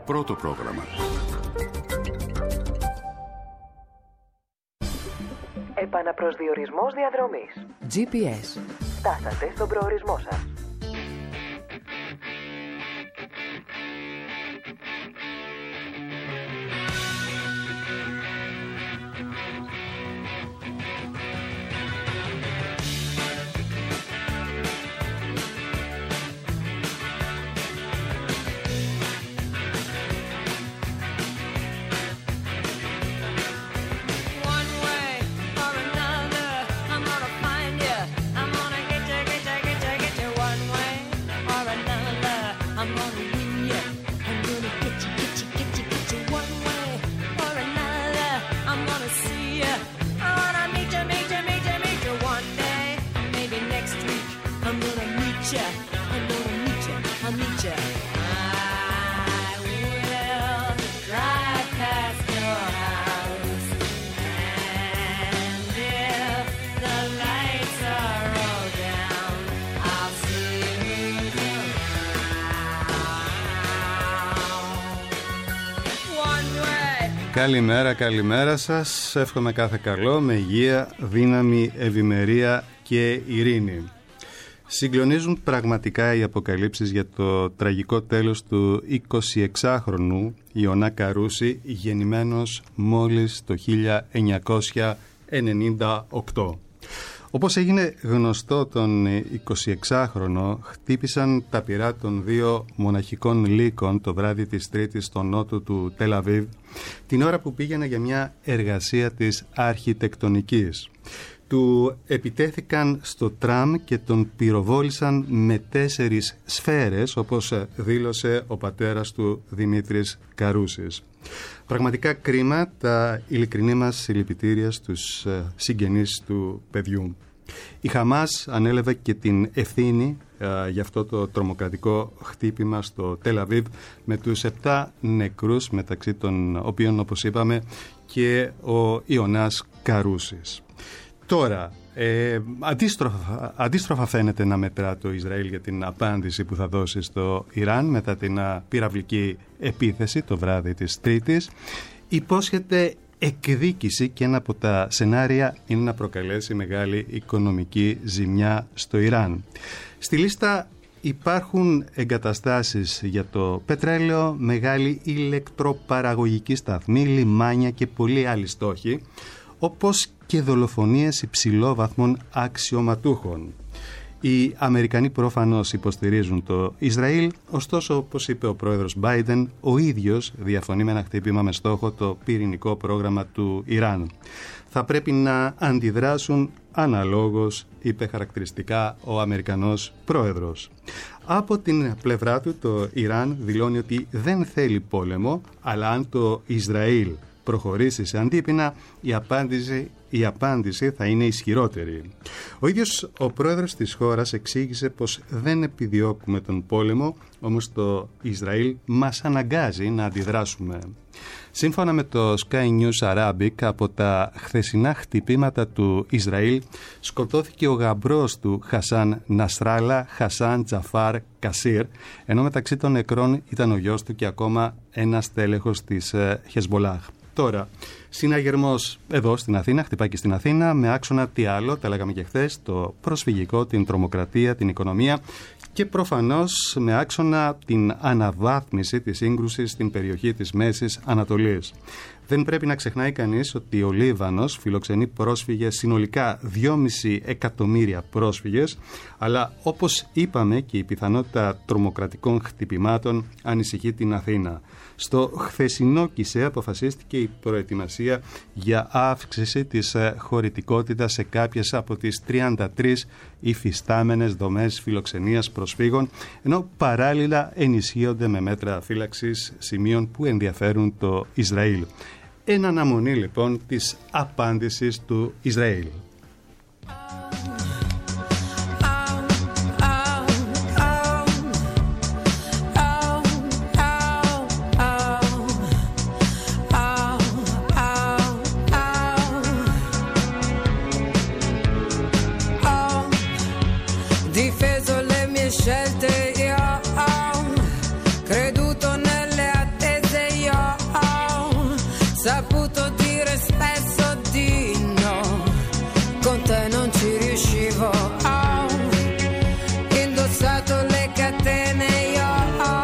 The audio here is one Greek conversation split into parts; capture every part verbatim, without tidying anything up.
Πρώτο πρόγραμμα. Επαναπροσδιορισμός διαδρομής. τζι πι ες. Φτάσατε στον προορισμό σας. Καλημέρα, καλημέρα σας. Εύχομαι κάθε καλό, με υγεία, δύναμη, ευημερία και ειρήνη. Συγκλονίζουν πραγματικά οι αποκαλύψεις για το τραγικό τέλος του εικοσιεξάχρονου Ιωνά Καρούση, γεννημένος μόλις το χίλια εννιακόσια ενενήντα οκτώ. Όπως έγινε γνωστό, τον εικοσιεξάχρονο χτύπησαν τα πυρά των δύο μοναχικών λύκων το βράδυ της Τρίτης στο νότο του Τελ Αβίβ, την ώρα που πήγαινε για μια εργασία της αρχιτεκτονικής. Του επιτέθηκαν στο τραμ και τον πυροβόλησαν με τέσσερις σφαίρες, όπως δήλωσε ο πατέρας του, Δημήτρης Καρούσης. Πραγματικά κρίμα, τα ειλικρινή μας συλληπιτήρια στους συγγενείς του παιδιού. Η Χαμάς ανέλαβε και την ευθύνη ε, για αυτό το τρομοκρατικό χτύπημα στο Τελ Αβίβ, με τους επτά νεκρούς, μεταξύ των οποίων, όπως είπαμε, και ο Ιωνάς Καρούσης. Τώρα, ε, αντίστροφα, αντίστροφα φαίνεται να μετρά το Ισραήλ για την απάντηση που θα δώσει στο Ιράν μετά την πυραυλική επίθεση το βράδυ της Τρίτης. Υπόσχεται εκδίκηση και ένα από τα σενάρια είναι να προκαλέσει μεγάλη οικονομική ζημιά στο Ιράν. Στη λίστα υπάρχουν εγκαταστάσεις για το πετρέλαιο, μεγάλη ηλεκτροπαραγωγική σταθμή, λιμάνια και πολλοί άλλοι στόχοι, όπως και δολοφονίες υψηλόβαθμων αξιωματούχων. Οι Αμερικανοί προφανώς υποστηρίζουν το Ισραήλ, ωστόσο, όπως είπε ο πρόεδρος Μπάιντεν, ο ίδιος διαφωνεί με ένα χτύπημα με στόχο το πυρηνικό πρόγραμμα του Ιράν. Θα πρέπει να αντιδράσουν αναλόγως, είπε χαρακτηριστικά ο Αμερικανός πρόεδρος. Από την πλευρά του, το Ιράν δηλώνει ότι δεν θέλει πόλεμο, αλλά αν το Ισραήλ προχωρήσει σε αντίπεινα, η απάντηση, η απάντηση θα είναι ισχυρότερη. Ο ίδιος ο πρόεδρος της χώρας εξήγησε πως δεν επιδιώκουμε τον πόλεμο, όμως το Ισραήλ μας αναγκάζει να αντιδράσουμε. Σύμφωνα με το Sky News Arabic, από τα χθεσινά χτυπήματα του Ισραήλ σκοτώθηκε ο γαμπρός του Χασάν Νασράλα, Χασάν Τζαφάρ Κασίρ, ενώ μεταξύ των νεκρών ήταν ο γιος του και ακόμα ένας τέλεχος της Χεσμολάχ. Τώρα, συναγερμός εδώ στην Αθήνα, χτυπάει και στην Αθήνα, με άξονα τι άλλο, τα λέγαμε και χθες, το προσφυγικό, την τρομοκρατία, την οικονομία και προφανώς με άξονα την αναβάθμιση της σύγκρουσης στην περιοχή της Μέσης Ανατολής. Δεν πρέπει να ξεχνάει κανείς ότι ο Λίβανος φιλοξενεί πρόσφυγες, συνολικά δυόμισι εκατομμύρια πρόσφυγες, αλλά όπως είπαμε και η πιθανότητα τρομοκρατικών χτυπημάτων ανησυχεί την Αθήνα. Στο χθεσινό ΚΙΣΕ αποφασίστηκε η προετοιμασία για αύξηση της χωρητικότητας σε κάποιες από τις τριάντα τρεις υφιστάμενες δομές φιλοξενίας προσφύγων, ενώ παράλληλα ενισχύονται με μέτρα φύλαξης σημείων που ενδιαφέρουν το Ισραήλ. Εν αναμονή λοιπόν της απάντησης του Ισραήλ. Difeso le mie scelte, io ho creduto nelle attese. saputo dire spesso di no, con te non ci riuscivo. Ho indossato le catene, io ho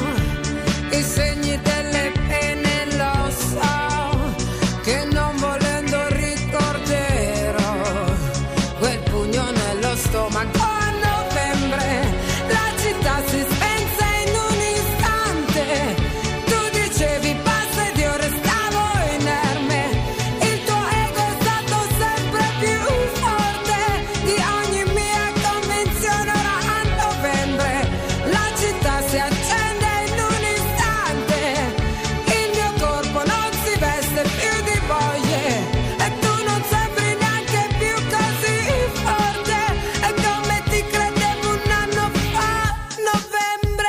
i segni delle pene, lo so che non volendo ricorderò quel pugno nello stomaco. A novembre la città si spense in un istante, tu dicevi basta ed io restavo inerme, il tuo ego è stato sempre più forte di ogni mia convinzione. Ora a novembre la città si accende in un istante, il mio corpo non si veste più di voglie e tu non sembri neanche più così forte, è come ti credevo un anno fa, novembre.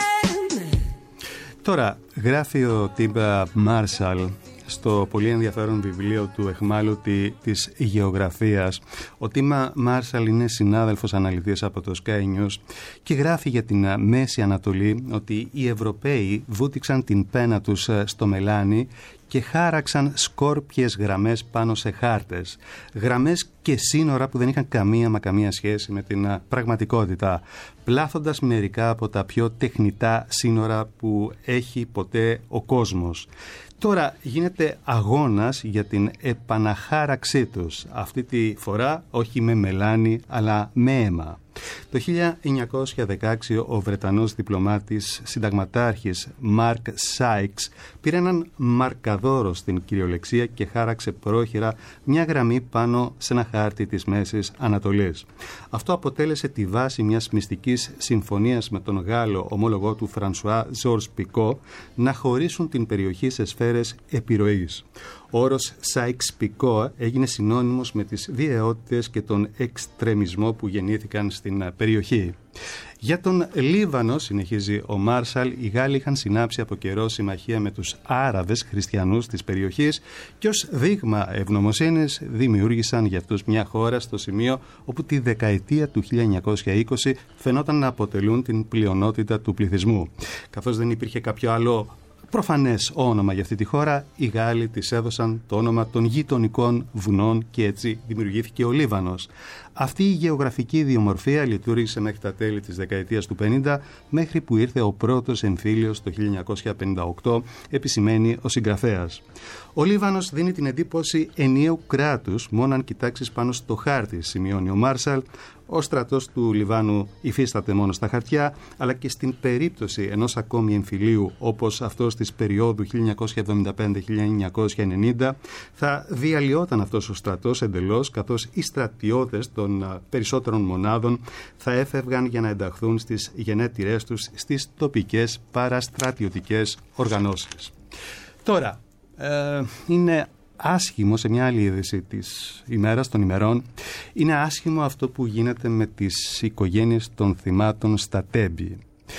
Τώρα, γράφει ο Τιμπ Μάρσαλ στο πολύ ενδιαφέρον βιβλίο του εχμάλωτη της γεωγραφίας. Ο Τιμπ Μάρσαλ είναι συνάδελφος αναλυτής από το Sky News και γράφει για την Μέση Ανατολή ότι οι Ευρωπαίοι βούτυξαν την πένα τους στο μελάνι και χάραξαν σκόρπιες γραμμές πάνω σε χάρτες. Γραμμές και σύνορα που δεν είχαν καμία μα καμία σχέση με την πραγματικότητα, πλάθοντας μερικά από τα πιο τεχνητά σύνορα που έχει ποτέ ο κόσμος. Τώρα γίνεται αγώνας για την επαναχάραξή τους, αυτή τη φορά όχι με μελάνι αλλά με αίμα. Το χίλια εννιακόσια δεκαέξι ο Βρετανός διπλωμάτης συνταγματάρχης Μάρκ Σάιξ πήρε έναν μαρκαδόρο στην κυριολεξία και χάραξε πρόχειρα μια γραμμή πάνω σε ένα χάρτη της Μέσης Ανατολής. Αυτό αποτέλεσε τη βάση μιας μυστικής συμφωνίας με τον Γάλλο ομόλογό του Φρανσουά Ζορζ Πικό να χωρίσουν την περιοχή σε σφαίρες επιρροής. Ο όρος Σάιξ-Πικό έγινε συνώνυμος με τις βιαιότητες και τον εξτρεμισμό που γεννήθηκαν στην περιοχή. Για τον Λίβανο, συνεχίζει ο Μάρσαλ, οι Γάλλοι είχαν συνάψει από καιρό συμμαχία με τους Άραβες χριστιανούς της περιοχής και ως δείγμα ευγνωμοσύνης δημιούργησαν για αυτούς μια χώρα στο σημείο όπου τη δεκαετία του χίλια εννιακόσια είκοσι φαινόταν να αποτελούν την πλειονότητα του πληθυσμού. Καθώς δεν υπήρχε κάποιο άλλο προφανές όνομα για αυτή τη χώρα, οι Γάλλοι της έδωσαν το όνομα των γειτονικών βουνών και έτσι δημιουργήθηκε ο Λίβανος. Αυτή η γεωγραφική ιδιομορφία λειτουργήσε μέχρι τα τέλη της δεκαετίας του πενήντα, μέχρι που ήρθε ο πρώτος εμφύλιος το χίλια εννιακόσια πενήντα οκτώ, επισημαίνει ο συγγραφέας. Ο Λίβανος δίνει την εντύπωση ενιαίου κράτους, μόνο αν κοιτάξεις πάνω στο χάρτη, σημειώνει ο Μάρσαλ. Ο στρατός του Λιβάνου υφίσταται μόνο στα χαρτιά, αλλά και στην περίπτωση ενός ακόμη εμφυλίου όπως αυτός της περίοδου χίλια εννιακόσια εβδομήντα πέντε με χίλια εννιακόσια ενενήντα, θα διαλυόταν αυτός ο στρατός εντελώς, καθώς οι στρατιώτες των περισσότερων μονάδων θα έφευγαν για να ενταχθούν στις γενέτειρές τους στις τοπικές παραστρατιωτικές οργανώσεις. Τώρα, ε, είναι άσχημο, σε μια άλλη είδηση της ημέρας, των ημερών, είναι άσχημο αυτό που γίνεται με τις οικογένειες των θυμάτων στα Τέμπη.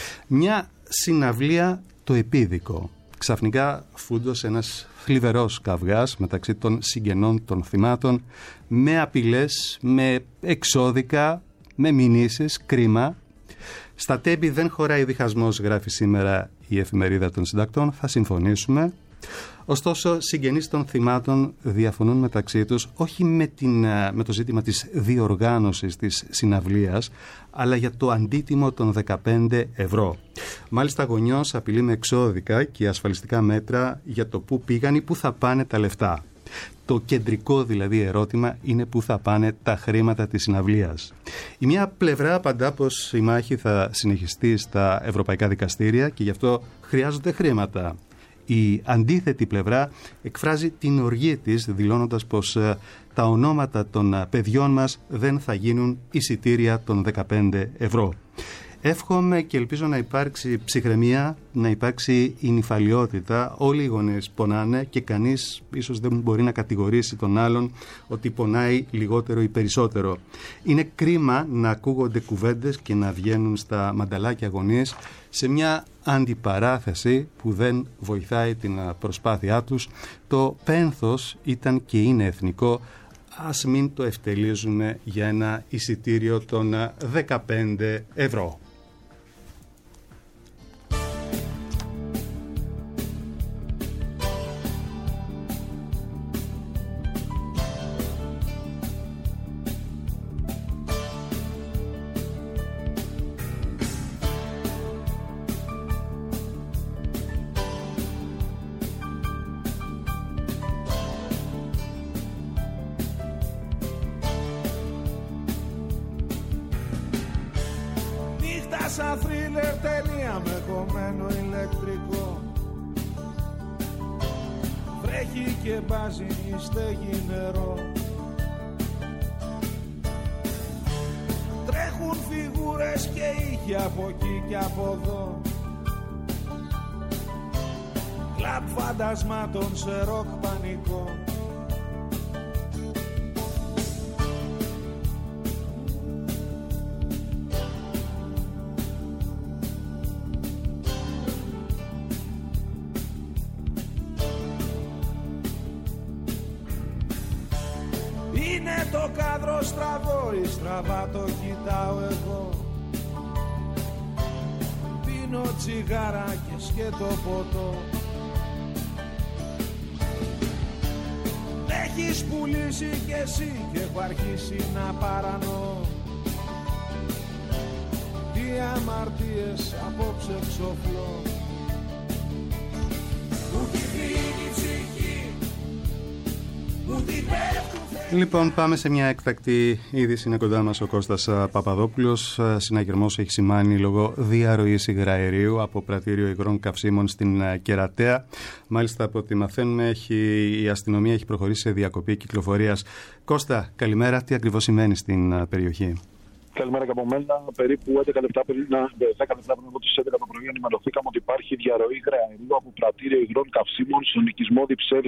Μια συναυλία το επίδικο. Ξαφνικά φούντωσε ένας θλιβερός καυγάς μεταξύ των συγγενών των θυμάτων, με απειλές, με εξώδικα, με μηνύσεις, κρίμα. Στα Τέμπη δεν χωράει διχασμός, γράφει σήμερα η εφημερίδα των συντακτών, θα συμφωνήσουμε. Ωστόσο, συγγενείς των θυμάτων διαφωνούν μεταξύ τους όχι με, την, με το ζήτημα της διοργάνωσης της συναυλίας, αλλά για το αντίτιμο των δεκαπέντε ευρώ. Μάλιστα, γονιός απειλεί με εξώδικα και ασφαλιστικά μέτρα για το πού πήγαν ή πού θα πάνε τα λεφτά. Το κεντρικό δηλαδή ερώτημα είναι πού θα πάνε τα χρήματα της συναυλίας. Η μία πλευρά απαντά πως η μάχη θα συνεχιστεί στα ευρωπαϊκά δικαστήρια και γι' αυτό χρειάζονται χρήματα. Η αντίθετη πλευρά εκφράζει την οργή της, δηλώνοντας πως ε, τα ονόματα των παιδιών μας δεν θα γίνουν εισιτήρια των δεκαπέντε ευρώ. Εύχομαι και ελπίζω να υπάρξει ψυχραιμία, να υπάρξει η νηφαλιότητα. Όλοι οι γονείς πονάνε και κανείς ίσως δεν μπορεί να κατηγορήσει τον άλλον ότι πονάει λιγότερο ή περισσότερο. Είναι κρίμα να ακούγονται κουβέντες και να βγαίνουν στα μανταλάκια γονείς σε μια αντιπαράθεση που δεν βοηθάει την προσπάθειά τους. Το πένθος ήταν και είναι εθνικό. Ας μην το ευτελίζουμε για ένα εισιτήριο των δεκαπέντε ευρώ. σαν θρίλερ ταινία με κομμένο ηλεκτρικό. Βρέχει και μπάζει η στέγη νερό. Τρέχουν φιγούρες και ήχοι από εκεί και από εδώ. Κλαμπ φαντασμάτων σε ροκ πανικό. Είναι το κάδρο στραβό ή στραβά το κοιτάω εγώ. Πίνω τσιγάρα και σκέτο ποτό. Έχεις πουλήσει κι εσύ και έχω αρχίσει να παρανοώ. Τι αμαρτίες απόψε ξοφλώ. Μου τη δίνει ψυχή, μου την πέφτουν. Λοιπόν, πάμε σε μια έκτακτη είδηση. Είναι κοντά μας ο Κώστας Παπαδόπουλος. Συναγερμός έχει σημάνει λόγω διαρροής υγραερίου από πρατήριο υγρών καυσίμων στην Κερατέα. Μάλιστα, από ό,τι μαθαίνουμε, έχει, η αστυνομία έχει προχωρήσει σε διακοπή κυκλοφορίας. Κώστα, καλημέρα. Τι ακριβώς σημαίνει στην περιοχή? Καλημέρα και από μένα. Περίπου έντεκα λεπτά πριν, δέκα λεπτά πριν από τις έντεκα το πρωί, ενημερωθήκαμε ότι υπάρχει διαρροή υγραερίου από πρατήριο υγρών καυσίμων στον οικισμό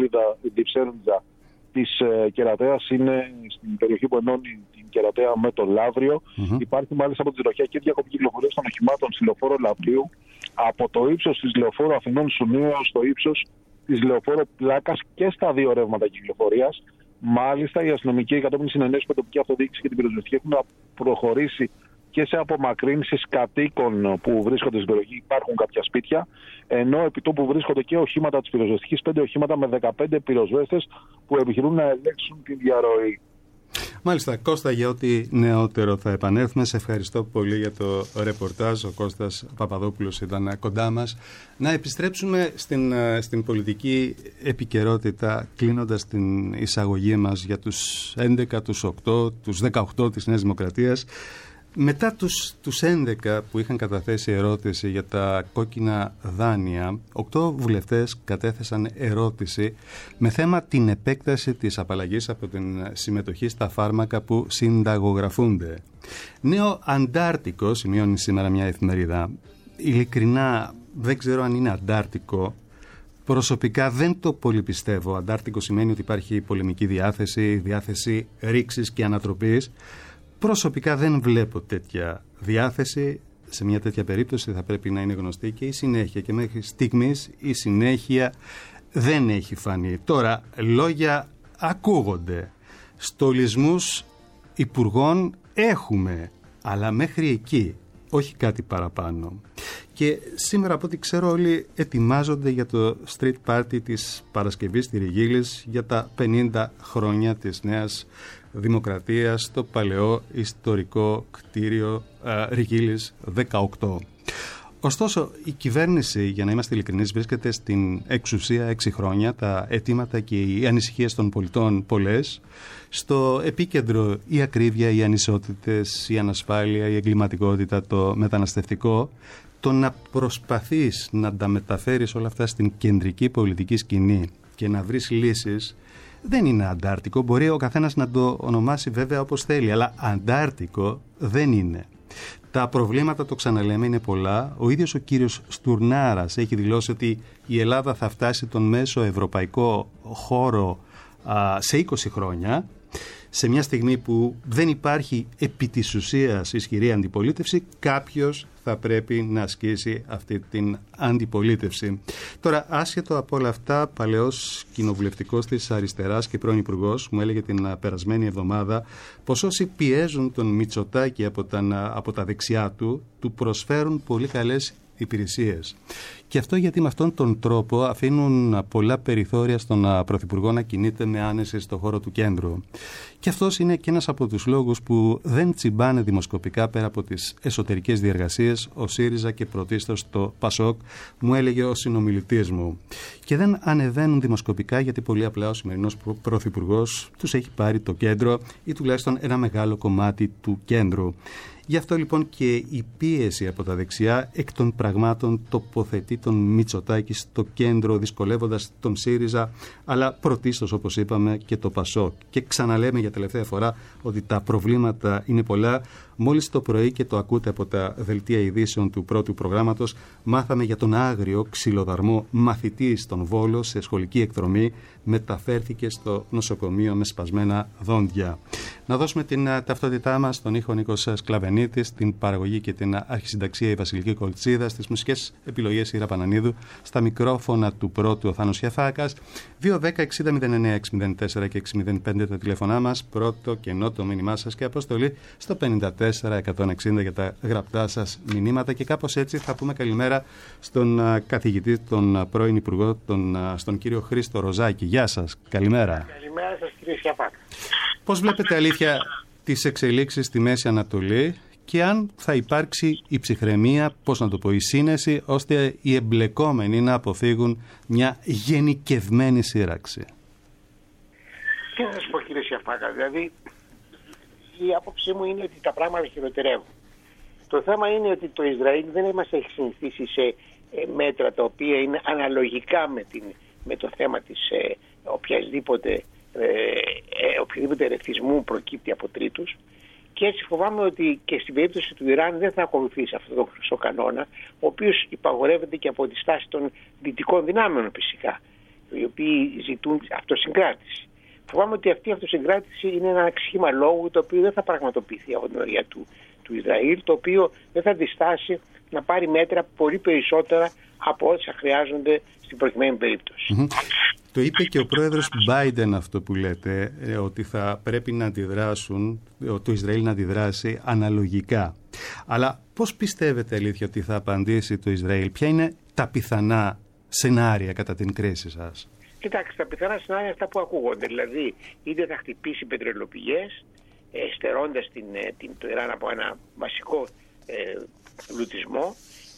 Διψέλιδα της ε, Κερατέας. Είναι στην περιοχή που ενώνει την Κερατέα με το Λαύριο. Mm-hmm. Υπάρχει μάλιστα από τη τροχιά και διακοπή κυκλοφορίας των οχημάτων στη λεωφόρο Λαυρίου από το ύψος της λεωφόρου Αθηνών Σουνίου έως το ύψος της λεωφόρου Πλάκας και στα δύο ρεύματα κυκλοφορίας. Μάλιστα, οι αστυνομικοί κατόπιν συνεννόησης με τοπική αυτοδιοίκηση και την πυροσβεστική έχουν προχωρήσει και σε απομακρύνσεις κατοίκων που βρίσκονται στην περιοχή. Υπάρχουν κάποια σπίτια, ενώ επί τόπου βρίσκονται και οχήματα της πυροσβεστικής, πέντε οχήματα με δεκαπέντε πυροσβέστες που επιχειρούν να ελέγξουν τη διαρροή. Μάλιστα, Κώστα, για ό,τι νεότερο θα επανέλθουμε. Σε ευχαριστώ πολύ για το ρεπορτάζ. Ο Κώστας Παπαδόπουλος ήταν κοντά μας. Να επιστρέψουμε στην, στην πολιτική επικαιρότητα, κλείνοντας την εισαγωγή μας για τους έντεκα, τους οκτώ, τους δεκαοκτώ της Νέας Δημοκρατίας. Μετά τους, τους έντεκα που είχαν καταθέσει ερώτηση για τα κόκκινα δάνεια, οκτώ βουλευτές κατέθεσαν ερώτηση με θέμα την επέκταση της απαλλαγής από την συμμετοχή στα φάρμακα που συνταγογραφούνται. Νέο αντάρτικο, σημειώνει σήμερα μια εφημερίδα. Ειλικρινά δεν ξέρω αν είναι αντάρτικο. Προσωπικά δεν το πολύ πιστεύω. Αντάρτικο σημαίνει ότι υπάρχει πολεμική διάθεση, διάθεση ρήξης και ανατροπής. Προσωπικά δεν βλέπω τέτοια διάθεση. Σε μια τέτοια περίπτωση θα πρέπει να είναι γνωστή και η συνέχεια, και μέχρι στιγμής η συνέχεια δεν έχει φανεί. Τώρα, λόγια ακούγονται. Στολισμούς υπουργών έχουμε, αλλά μέχρι εκεί, όχι κάτι παραπάνω. Και σήμερα, από ό,τι ξέρω, όλοι ετοιμάζονται για το street party της Παρασκευής στη Ριγίλης για τα πενήντα χρόνια της Νέας Δημοκρατίας στο παλαιό ιστορικό κτίριο α, Ριγίλης δεκαοκτώ. Ωστόσο, η κυβέρνηση, για να είμαστε ειλικρινείς, βρίσκεται στην εξουσία έξι χρόνια, τα αιτήματα και οι ανησυχίες των πολιτών πολλές. Στο επίκεντρο η ακρίβεια, οι ανισότητες, η ανασφάλεια, η εγκληματικότητα, το μεταναστευτικό. Το να προσπαθείς να τα μεταφέρεις όλα αυτά στην κεντρική πολιτική σκηνή και να βρεις λύσεις δεν είναι αντάρτικο. Μπορεί ο καθένας να το ονομάσει βέβαια όπως θέλει, αλλά αντάρτικο δεν είναι. Τα προβλήματα, το ξαναλέμε, είναι πολλά. Ο ίδιος ο κύριος Στουρνάρας έχει δηλώσει ότι η Ελλάδα θα φτάσει τον μέσο ευρωπαϊκό χώρο α, σε είκοσι χρόνια, σε μια στιγμή που δεν υπάρχει επί της ουσίας ισχυρή αντιπολίτευση. Κάποιος θα πρέπει να ασκήσει αυτή την αντιπολίτευση. Τώρα, άσχετο από όλα αυτά, παλαιός κοινοβουλευτικός της αριστεράς και πρώην υπουργός μου έλεγε την περασμένη εβδομάδα πως όσοι πιέζουν τον Μητσοτάκη από τα, από τα δεξιά του, του προσφέρουν πολύ καλές υπηρεσίες. Και αυτό γιατί με αυτόν τον τρόπο αφήνουν πολλά περιθώρια στον Πρωθυπουργό να κινείται με άνεση στο χώρο του κέντρου. Και αυτός είναι και ένας από τους λόγους που δεν τσιμπάνε δημοσκοπικά πέρα από τις εσωτερικές διεργασίες ο ΣΥΡΙΖΑ και πρωτίστως το ΠΑΣΟΚ, μου έλεγε ο συνομιλητής μου. Και δεν ανεβαίνουν δημοσκοπικά γιατί πολύ απλά ο σημερινός Πρωθυπουργός τους έχει πάρει το κέντρο ή τουλάχιστον ένα μεγάλο κομμάτι του κέντρου. Γι' αυτό λοιπόν και η πίεση από τα δεξιά εκ των πραγμάτων τοποθετεί τον Μητσοτάκη στο κέντρο, δυσκολεύοντας τον ΣΥΡΙΖΑ, αλλά πρωτίστως, όπως είπαμε, και το ΠΑΣΟΚ. Και ξαναλέμε για τελευταία φορά ότι τα προβλήματα είναι πολλά. Μόλις το πρωί, και το ακούτε από τα δελτία ειδήσεων του πρώτου προγράμματος, μάθαμε για τον άγριο ξυλοδαρμό μαθητή στον Βόλο σε σχολική εκδρομή. Μεταφέρθηκε στο νοσοκομείο με σπασμένα δόντια. Να δώσουμε την ταυτότητά μας στον ήχο Νίκος Σκλαβενίτης, στην παραγωγή και την αρχισυνταξία η Βασιλική Κολτσίδα, στις μουσικές επιλογές η Ήρα Πανανίδου, στα μικρόφωνα του πρώτου ο Θάνος Γιαφάκας. δύο δέκα εξήντα μηδέν εννέα έξι μηδέν τέσσερα και έξι μηδέν πέντε τα τηλέφωνά μας. Πρώτο κενό το μήνυμά σας και αποστολή στο πενήντα τέσσερα εκατόν εξήντα για τα γραπτά σας μηνύματα. Και κάπως έτσι θα πούμε καλημέρα στον καθηγητή, τον πρώην Υπουργό, τον, στον κύριο Χρήστο Ροζάκη. Γεια σας, καλημέρα. Καλημέρα σας, κύριε Γιαφάκα. Πώς βλέπετε, αλήθεια, τις εξελίξεις στη Μέση Ανατολή και αν θα υπάρξει η ψυχραιμία, πώς να το πω, η σύνεση, ώστε οι εμπλεκόμενοι να αποφύγουν μια γενικευμένη σύραξη? Τι να σας πω, κύριε Γιαφάκα, δηλαδή η άποψή μου είναι ότι τα πράγματα χειροτερεύουν. Το θέμα είναι ότι το Ισραήλ δεν μας έχει συνηθίσει σε μέτρα τα οποία είναι αναλογικά με, την, με το θέμα της ε, οποιασδήποτε Ε, ε, οποιοδήποτε ρεθισμού προκύπτει από τρίτους, και έτσι φοβάμαι ότι και στην περίπτωση του Ιράν δεν θα ακολουθήσει αυτό το χρυσό κανόνα, ο οποίος υπαγορεύεται και από τη στάση των δυτικών δυνάμεων φυσικά, οι οποίοι ζητούν αυτοσυγκράτηση. Φοβάμαι ότι αυτή η αυτοσυγκράτηση είναι ένα σχήμα λόγου το οποίο δεν θα πραγματοποιηθεί από την μεριά του, του Ισραήλ, το οποίο δεν θα διστάσει να πάρει μέτρα πολύ περισσότερα από ό,τι χρειάζονται στην προκειμένη περίπτωση. Mm-hmm. Το είπε και ο πρόεδρος Biden αυτό που λέτε, ε, ότι θα πρέπει να αντιδράσουν, το Ισραήλ να αντιδράσει αναλογικά. Αλλά πώς πιστεύετε, αλήθεια, ότι θα απαντήσει το Ισραήλ? Ποια είναι τα πιθανά σενάρια κατά την κρίση σας? Κοιτάξτε, τα πιθανά σενάρια είναι αυτά που ακούγονται. Δηλαδή, είτε θα χτυπήσει πετρελαιοπηγές, ε, στερώντας την, την, το Ιράν από ένα βασικό ε, λουτισμό,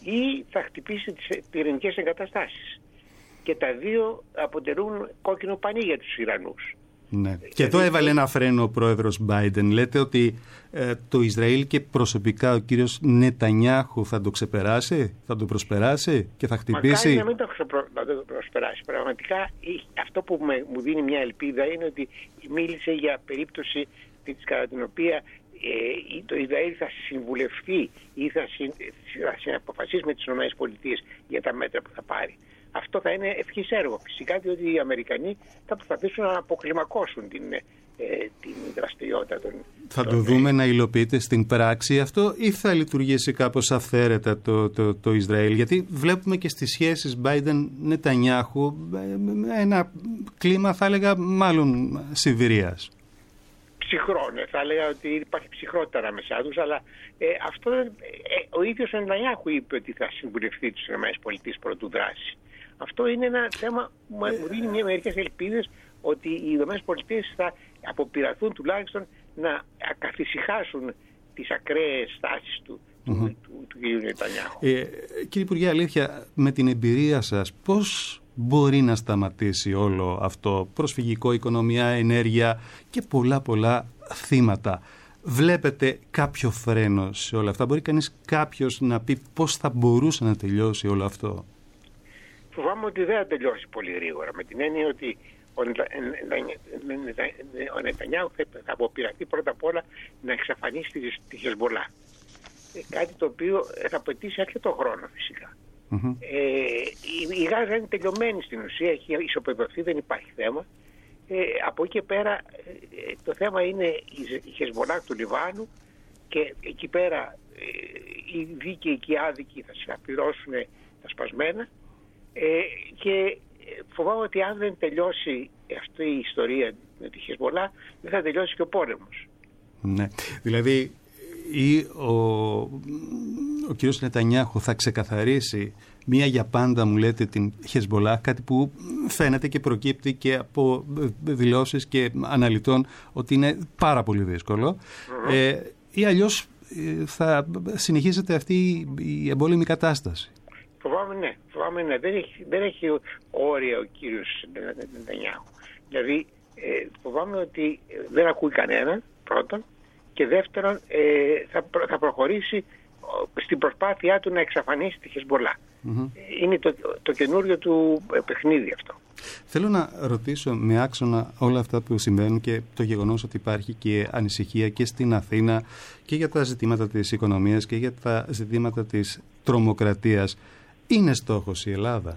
ή θα χτυπήσει τις πυρηνικές εγκαταστάσεις. Και τα δύο αποτελούν κόκκινο πανί για τους Ιρανούς. Ναι. Και εδώ έβαλε ένα φρένο ο πρόεδρος Biden. Λέτε ότι ε, το Ισραήλ και προσωπικά ο κύριος Νετανιάχου θα το ξεπεράσει, θα το προσπεράσει και θα χτυπήσει. Μακάρι να μην το, ξεπρο... να το προσπεράσει. Πραγματικά αυτό που με, μου δίνει μια ελπίδα είναι ότι μίλησε για περίπτωση κατά την οποία ε, το Ισραήλ θα συμβουλευτεί ή θα, συ, θα συναποφασίσει με τις ΗΠΑ για τα μέτρα που θα πάρει. Αυτό θα είναι ευχής έργο. Φυσικά, διότι οι Αμερικανοί θα προσπαθήσουν να αποκλιμακώσουν την, ε, την δραστηριότητα των. Θα των, το δούμε να υλοποιείται στην πράξη αυτό, ή θα λειτουργήσει κάπως αυθαίρετα το, το, το Ισραήλ? Γιατί βλέπουμε και στις σχέσεις Biden-Νετανιάχου ένα κλίμα, θα έλεγα, μάλλον Σιβηρίας. Ψυχρό, ναι. Θα έλεγα ότι υπάρχει ψυχρότητα ανάμεσά τους, αλλά ε, αυτό ε, ο ίδιος ο Νετανιάχου είπε ότι θα συμβουλευτεί τους ΗΠΑ πρωτού δράση. Αυτό είναι ένα θέμα που μου δίνει μια μερικές ελπίδες ότι οι ΗΠΑ θα αποπειραθούν τουλάχιστον να καθησυχάσουν τις ακραίες στάσεις του, mm-hmm. του, του, του κ. Νετανιάχου. Ε, κύριε Υπουργέ, αλήθεια, με την εμπειρία σας, πώς μπορεί να σταματήσει όλο αυτό? Προσφυγικό, οικονομία, ενέργεια και πολλά πολλά θύματα. Βλέπετε κάποιο φρένο σε όλα αυτά? Μπορεί κανείς κάποιος να πει πώς θα μπορούσε να τελειώσει όλο αυτό? Φοβάμαι ότι δεν θα τελειώσει πολύ γρήγορα, με την έννοια ότι ο, ο Νετανιάχου θα αποπειραθεί πρώτα απ' όλα να εξαφανίσει τη Χεσμολάχ. Κάτι το οποίο θα απαιτήσει αρκετό χρόνο φυσικά. Mm-hmm. Ε, η, η Γάζα είναι τελειωμένη στην ουσία, έχει ισοπεδωθεί, δεν υπάρχει θέμα. Ε, από εκεί και πέρα ε, το θέμα είναι η, η Χεσμολάχ του Λιβάνου, και εκεί πέρα ε, οι δίκαιοι και οι άδικοι θα συναπληρώσουν τα σπασμένα, ε, και φοβάμαι ότι αν δεν τελειώσει αυτή η ιστορία με τη Χεσμολάχ, δεν θα τελειώσει και ο πόλεμος. Ναι, δηλαδή ή ο, ο κύριος Νετανιάχου θα ξεκαθαρίσει μία για πάντα, μου λέτε, την Χεσμολάχ, κάτι που φαίνεται και προκύπτει και από δηλώσεις και αναλυτών ότι είναι πάρα πολύ δύσκολο, mm-hmm. ε, ή αλλιώς ε, θα συνεχίζεται αυτή η εμπόλεμη κατάσταση? Φοβάμαι ναι, φοβάμαι ναι. Δεν έχει, δεν έχει όρια ο κύριος Νετανιάχου. Δηλαδή ε, φοβάμαι ότι δεν ακούει κανέναν πρώτον, και δεύτερον ε, θα, προ, θα προχωρήσει στην προσπάθειά του να εξαφανίσει τη Χεσμολά. Mm-hmm. Είναι το, το καινούριο του παιχνίδι αυτό. Θέλω να ρωτήσω με άξονα όλα αυτά που συμβαίνουν και το γεγονός ότι υπάρχει και ανησυχία και στην Αθήνα και για τα ζητήματα της οικονομίας και για τα ζητήματα της τρομοκρατίας. Είναι στόχος η Ελλάδα?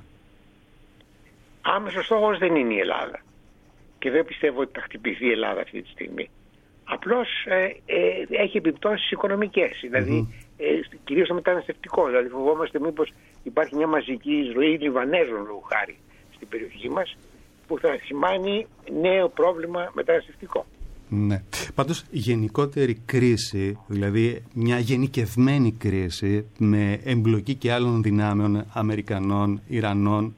Άμεσος στόχος δεν είναι η Ελλάδα. Και δεν πιστεύω ότι θα χτυπηθεί η Ελλάδα αυτή τη στιγμή. Απλώς ε, ε, έχει επιπτώσεις οικονομικές. Δηλαδή, mm-hmm. ε, κυρίως στο μεταναστευτικό. Δηλαδή, φοβόμαστε μήπως υπάρχει μια μαζική εισρωή Λιβανέζων λόγου χάρη στην περιοχή μας, που θα σημάνει νέο πρόβλημα μεταναστευτικό. Ναι. Πάντως, γενικότερη κρίση, δηλαδή μια γενικευμένη κρίση με εμπλοκή και άλλων δυνάμεων, Αμερικανών, Ιρανών,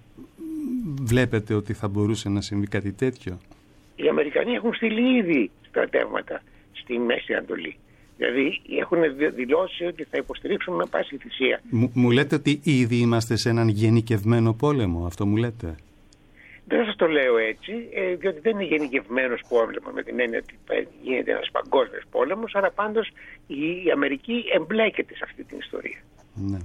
βλέπετε ότι θα μπορούσε να συμβεί κάτι τέτοιο? Οι Αμερικανοί έχουν στείλει ήδη στρατεύματα στη Μέση Ανατολή. Δηλαδή έχουν δηλώσει ότι θα υποστηρίξουν με πάση θυσία. Μου, μου λέτε ότι ήδη είμαστε σε έναν γενικευμένο πόλεμο, αυτό μου λέτε? Δεν σας το λέω έτσι, ε, διότι δεν είναι γενικευμένος πόλεμος με την έννοια ότι γίνεται ένας παγκόσμιος πόλεμος, αλλά πάντως η Αμερική εμπλέκεται σε αυτή την ιστορία. Ναι.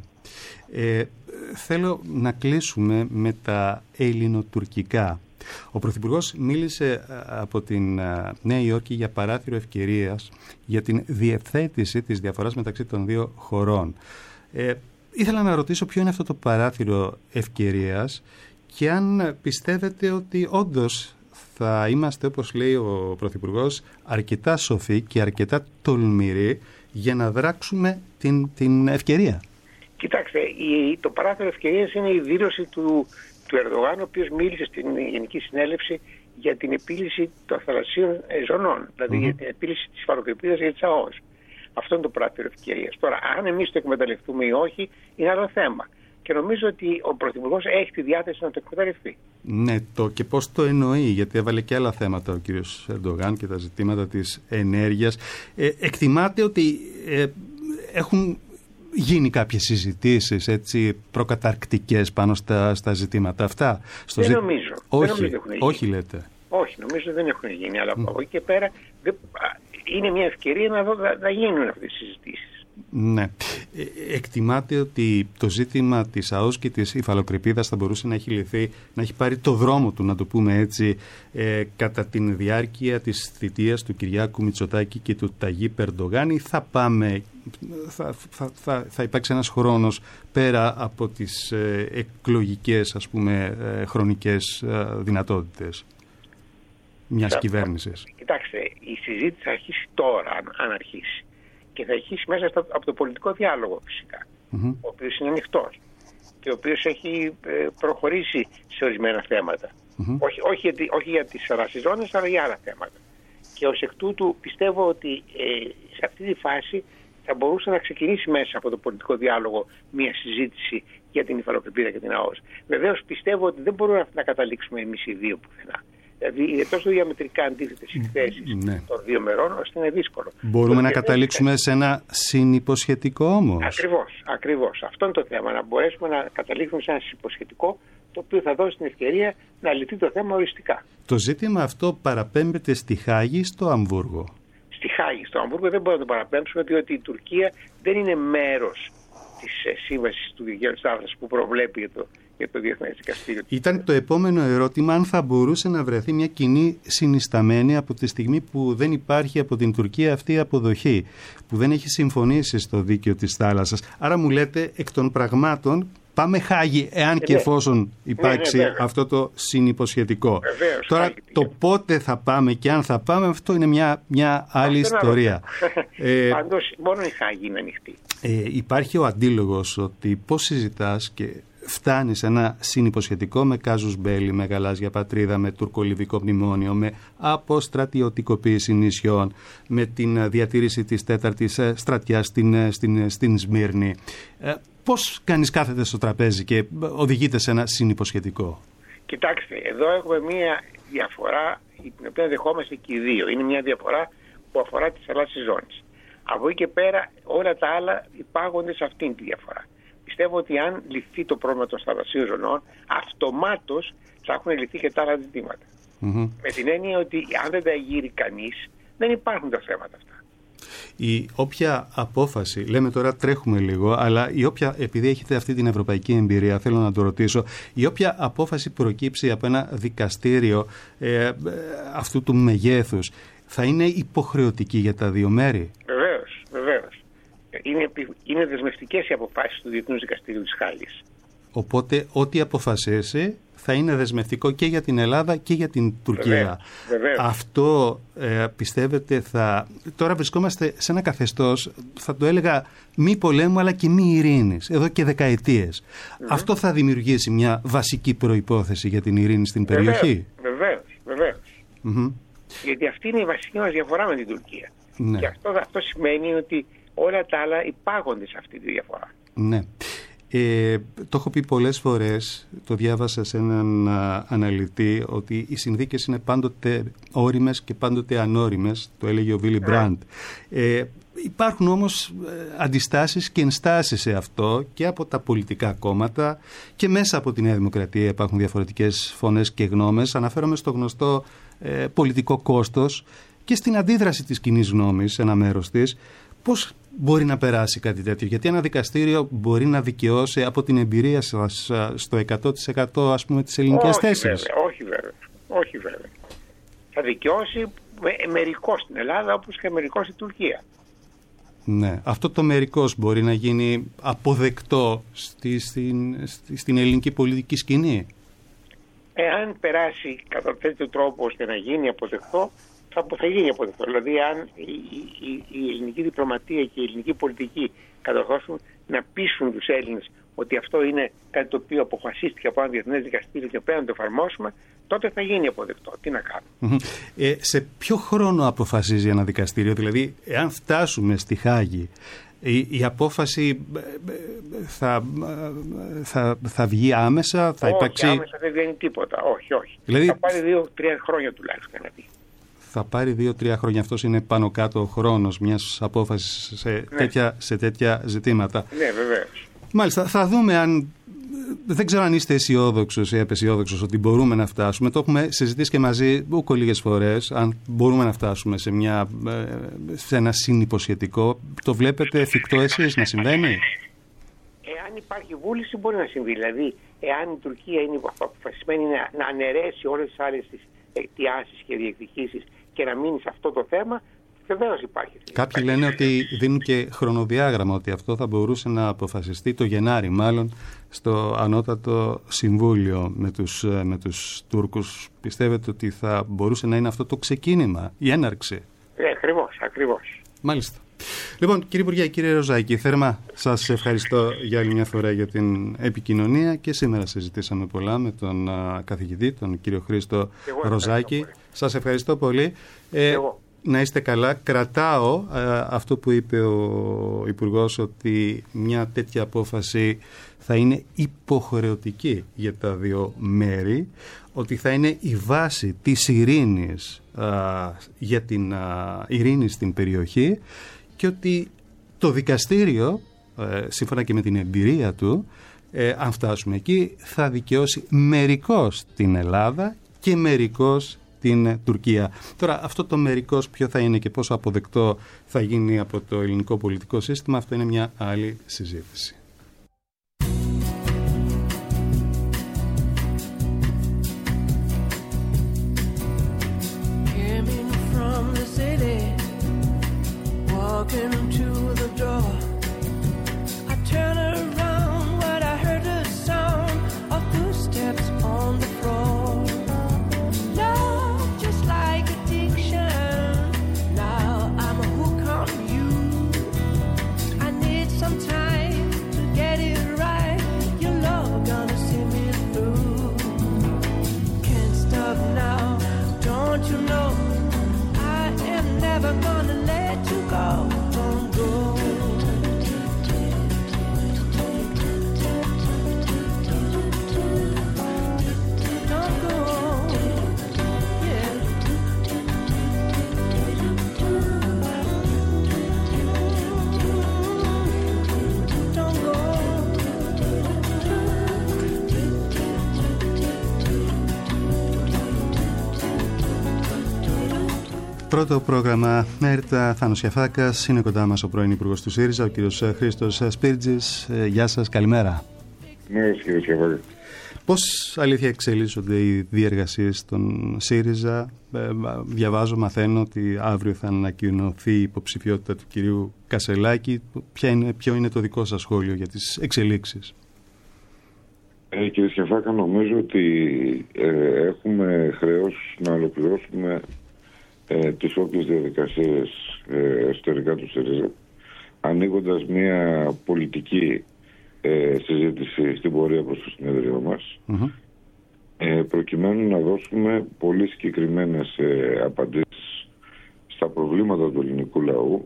Ε, θέλω να κλείσουμε με τα ελληνοτουρκικά. Ο Πρωθυπουργός μίλησε από την Νέα Υόρκη για παράθυρο ευκαιρίας για την διευθέτηση της διαφοράς μεταξύ των δύο χωρών. Ε, ήθελα να ρωτήσω ποιο είναι αυτό το παράθυρο ευκαιρίας και αν πιστεύετε ότι όντως θα είμαστε, όπως λέει ο Πρωθυπουργός, αρκετά σοφοί και αρκετά τολμηροί για να δράξουμε την, την ευκαιρία. Κοιτάξτε, η, το παράθυρο ευκαιρίας είναι η δήλωση του, του Ερντογάν, ο οποίος μίλησε στην Γενική Συνέλευση για την επίλυση των θαλασσίων ζωνών, δηλαδή mm-hmm. για την επίλυση της υφαλοκρηπίδας για τις ΑΟΣ. Αυτό είναι το παράθυρο ευκαιρίας. Τώρα, αν εμείς το εκμεταλλευτούμε ή όχι, είναι άλλο θέμα. Και νομίζω ότι ο Πρωθυπουργός έχει τη διάθεση να το εκμεταλλευτεί. Ναι, το και πώς το εννοεί, γιατί έβαλε και άλλα θέματα ο κύριος Ερντογάν και τα ζητήματα της ενέργειας. Ε, εκτιμάται ότι ε, έχουν γίνει κάποιες συζητήσεις έτσι, προκαταρκτικές πάνω στα, στα ζητήματα αυτά? Στο δεν ζη... νομίζω. Όχι, δεν νομίζω έχουν όχι γίνει. λέτε. Όχι, νομίζω δεν έχουν γίνει. Αλλά mm. από εκεί και πέρα δεν... είναι μια ευκαιρία να, δω, να, να γίνουν αυτές οι συζητήσεις. Ναι. Ε, εκτιμάται ότι το ζήτημα της ΑΟΣ και της υφαλοκρηπίδας θα μπορούσε να έχει λυθεί, να έχει πάρει το δρόμο του, να το πούμε έτσι, ε, κατά την διάρκεια της θητείας του Κυριάκου Μητσοτάκη και του Ταγίπ Ερντογάν, ή θα πάμε, θα, θα, θα, θα υπάρξει ένας χρόνος πέρα από τις ε, εκλογικές, ας πούμε, ε, χρονικές ε, δυνατότητες μιας κυβέρνησης? Κοιτάξτε, η συζήτηση θα αρχίσει τώρα, αν, αν αρχίσει. Και θα αρχίσει μέσα στο, από το πολιτικό διάλογο φυσικά, mm-hmm. ο οποίος είναι ανοιχτός και ο οποίος έχει ε, προχωρήσει σε ορισμένα θέματα. Mm-hmm. Όχι, όχι, για, όχι για τις θαλάσσιες ζώνες, αλλά για άλλα θέματα. Και ως εκ τούτου πιστεύω ότι ε, σε αυτή τη φάση θα μπορούσε να ξεκινήσει μέσα από το πολιτικό διάλογο μια συζήτηση για την υφαλοκρηπίδα και την ΑΟΣ. Βεβαίως πιστεύω ότι δεν μπορούμε να καταλήξουμε εμείς οι δύο πουθενά. Δηλαδή είναι τόσο διαμετρικά αντίθετες οι θέσεις ναι. των δύο μερών, ώστε είναι δύσκολο. Μπορούμε το να καταλήξουμε σε ένα συνυποσχετικό όμως? Ακριβώς, ακριβώς. Αυτό είναι το θέμα. Να μπορέσουμε να καταλήξουμε σε ένα συνυποσχετικό, το οποίο θα δώσει την ευκαιρία να λυθεί το θέμα οριστικά. Το ζήτημα αυτό παραπέμπεται στη Χάγη ή στο Αμβούργο? Στη Χάγη. Στο Αμβούργο δεν μπορούμε να το παραπέμψουμε, διότι η Τουρκία δεν είναι μέρος της σύμβασης του Δικαίου Θάλασσας που προβλέπει το. Το Ήταν το επόμενο ερώτημα, αν θα μπορούσε να βρεθεί μια κοινή συνισταμένη από τη στιγμή που δεν υπάρχει από την Τουρκία αυτή η αποδοχή, που δεν έχει συμφωνήσει στο δίκαιο της θάλασσας. Άρα μου λέτε εκ των πραγμάτων πάμε Χάγη, εάν ε, και εφόσον υπάρξει ναι, ναι, αυτό το συνυποσχετικό. Βεβαίως, Τώρα Χάγη, το πότε θα πάμε και αν θα πάμε, αυτό είναι μια, μια άλλη αυτό ιστορία. ε, Πάντως μόνο η Χάγη είναι ανοιχτή. Ε, υπάρχει ο αντίλογος ότι πώς συζητάς και φτάνει σε ένα συνυποσχετικό με κάζους μπέλι, με γαλάζια πατρίδα, με τουρκολιβικό μνημόνιο, με αποστρατιωτικοποίηση νησιών, με την διατήρηση της τέταρτης στρατιάς στην, στην, στην Σμύρνη. Ε, πώς κανείς κάθεται στο τραπέζι και οδηγείται σε ένα συνυποσχετικό? Κοιτάξτε, εδώ έχουμε μία διαφορά, την οποία δεχόμαστε και οι δύο. Είναι μια διαφορά που αφορά τις θαλάσσιες ζώνες. Από εκεί και πέρα όλα τα άλλα υπάγονται σε αυτήν τη διαφορά. Πιστεύω ότι αν λυθεί το πρόβλημα των θαλασσίων ζωνών, αυτομάτως θα έχουν λυθεί και τα άλλα ζητήματα. Mm-hmm. Με την έννοια ότι αν δεν τα εγείρει κανείς, δεν υπάρχουν τα θέματα αυτά. Η όποια απόφαση, λέμε τώρα τρέχουμε λίγο, αλλά η όποια, επειδή έχετε αυτή την ευρωπαϊκή εμπειρία, θέλω να το ρωτήσω, η όποια απόφαση προκύψει από ένα δικαστήριο ε, αυτού του μεγέθους, θα είναι υποχρεωτική για τα δύο μέρη? Βεβαίως, βεβαίως. Είναι, είναι δεσμευτικές οι αποφάσεις του Διεθνούς Δικαστηρίου της Χάγης. Οπότε ό,τι αποφασίσει θα είναι δεσμευτικό και για την Ελλάδα και για την Τουρκία. Βεβαίως, βεβαίως. Αυτό ε, πιστεύετε θα... Τώρα βρισκόμαστε σε ένα καθεστώς, θα το έλεγα, μη πολέμου αλλά και μη ειρήνης, εδώ και δεκαετίες. Mm-hmm. Αυτό θα δημιουργήσει μια βασική προϋπόθεση για την ειρήνη στην περιοχή. Βεβαίως, βεβαίως. Mm-hmm. Γιατί αυτή είναι η βασική μας διαφορά με την Τουρκία. Ναι. Και αυτό, αυτό σημαίνει ότι όλα τα άλλα υπάγονται σε αυτή τη διαφορά. Ναι. Ε, το έχω πει πολλές φορές, το διάβασα σε έναν α, αναλυτή, ότι οι συνθήκες είναι πάντοτε όριμες και πάντοτε ανώριμες, το έλεγε ο Βίλι Μπραντ. Ε, υπάρχουν όμως ε, αντιστάσεις και ενστάσεις σε αυτό και από τα πολιτικά κόμματα και μέσα από τη Νέα Δημοκρατία υπάρχουν διαφορετικές φωνές και γνώμες. Αναφέρομαι στο γνωστό ε, πολιτικό κόστος και στην αντίδραση της κοινής γνώμης, ένα μέρος της. Πώς μπορεί να περάσει κάτι τέτοιο? Γιατί ένα δικαστήριο μπορεί να δικαιώσει από την εμπειρία σας στο εκατό τοις εκατό ας πούμε τις ελληνικές όχι, θέσεις? Βέβαια, όχι βέβαια, όχι βέβαια. Θα δικαιώσει με, μερικώς στην Ελλάδα όπως και μερικώς στην Τουρκία. Ναι, αυτό το μερικώς μπορεί να γίνει αποδεκτό στη, στην, στη, στην ελληνική πολιτική σκηνή? Εάν περάσει κατά τέτοιο τρόπο ώστε να γίνει αποδεκτό, θα, θα γίνει αποδεκτό. Δηλαδή, αν η, η, η ελληνική διπλωματία και η ελληνική πολιτική κατορθώσουν να πείσουν τους Έλληνες ότι αυτό είναι κάτι το οποίο αποφασίστηκε από ένα διεθνές δικαστήριο και πρέπει να το εφαρμόσουμε, τότε θα γίνει αποδεκτό. Τι να κάνουμε. Ε, σε ποιο χρόνο αποφασίζει ένα δικαστήριο? Δηλαδή, εάν φτάσουμε στη Χάγη, η, η απόφαση θα, θα, θα βγει άμεσα, θα όχι, υπάρξει... Όχι, άμεσα δεν βγαίνει τίποτα. Όχι, όχι. Δηλαδή... Θα πάρει δύο-τρία χρόνια τουλάχιστον να δει. Θα πάρει δύο-τρία χρόνια. Αυτός είναι πάνω κάτω ο χρόνος μιας απόφασης σε, ναι. τέτοια, σε τέτοια ζητήματα. Ναι, βεβαίως. Μάλιστα, θα δούμε αν... Δεν ξέρω αν είστε αισιόδοξος ή απαισιόδοξος ότι μπορούμε να φτάσουμε. Το έχουμε συζητήσει και μαζί ούκο λίγες φορές. Αν μπορούμε να φτάσουμε σε, μια, σε ένα συνυποσχετικό. Το βλέπετε εφικτό εσείς να συμβαίνει? Εάν υπάρχει βούληση μπορεί να συμβεί. Δηλαδή, εάν η Τουρκία είναι αποφασισμένη να, να αναιρέσει όλες τις άλλες τις αιτιάσεις και διεκδικήσεις και να μείνει σε αυτό το θέμα, βεβαίως υπάρχει. Κάποιοι λένε ότι δίνουν και χρονοδιάγραμμα, ότι αυτό θα μπορούσε να αποφασιστεί το Γενάρη, μάλλον στο Ανώτατο Συμβούλιο με τους, με τους Τούρκους. Πιστεύετε ότι θα μπορούσε να είναι αυτό το ξεκίνημα, η έναρξη? Ε, ακριβώς, ακριβώς. Μάλιστα. Λοιπόν, κύριε Υπουργέ, κύριε Ροζάκη, θερμά σας ευχαριστώ για άλλη μια φορά για την επικοινωνία και σήμερα συζητήσαμε πολλά με τον uh, καθηγητή, τον κύριο Χρήστο Ροζάκη. Σας ευχαριστώ πολύ. Ε, να είστε καλά. Κρατάω uh, αυτό που είπε ο Υπουργός, ότι μια τέτοια απόφαση θα είναι υποχρεωτική για τα δύο μέρη, ότι θα είναι η βάση της ειρήνης uh, για την uh, ειρήνη στην περιοχή, και ότι το δικαστήριο, ε, σύμφωνα και με την εμπειρία του, ε, αν φτάσουμε εκεί, θα δικαιώσει μερικώς την Ελλάδα και μερικώς την Τουρκία. Τώρα, αυτό το μερικώς ποιο θα είναι και πόσο αποδεκτό θα γίνει από το ελληνικό πολιτικό σύστημα, αυτό είναι μια άλλη συζήτηση. Walking to the door, I turn around when I heard the sound of footsteps on the floor. Love just like addiction, now I'm a hook on you. I need some time to Πρώτο πρόγραμμα ΜΕΡΤΑ, Θάνος Γιαφάκας. Είναι κοντά μας ο πρώην Υπουργός του ΣΥΡΙΖΑ, ο κύριος Χρήστος Σπίρτζης. Γεια σας, καλημέρα. Ναι, κύριε Γιαφάκα. Πώς αλήθεια εξελίσσονται οι διεργασίες των ΣΥΡΙΖΑ? Διαβάζω, μαθαίνω ότι αύριο θα ανακοινωθεί η υποψηφιότητα του κυρίου Κασελάκη. Ποια είναι, ποιο είναι το δικό σας σχόλιο για τις εξελίξεις? Ε, κύριε Γιαφάκα, νομίζω ότι ε, έχουμε χρέος να ολοκληρώσουμε ε, τις όποιες διαδικασίες ε, εσωτερικά του ΣΥΡΙΖΑ, ανοίγοντας μια πολιτική ε, συζήτηση στην πορεία προς το συνέδριο μας, mm-hmm. ε, προκειμένου να δώσουμε πολύ συγκεκριμένες ε, απαντήσεις στα προβλήματα του ελληνικού λαού,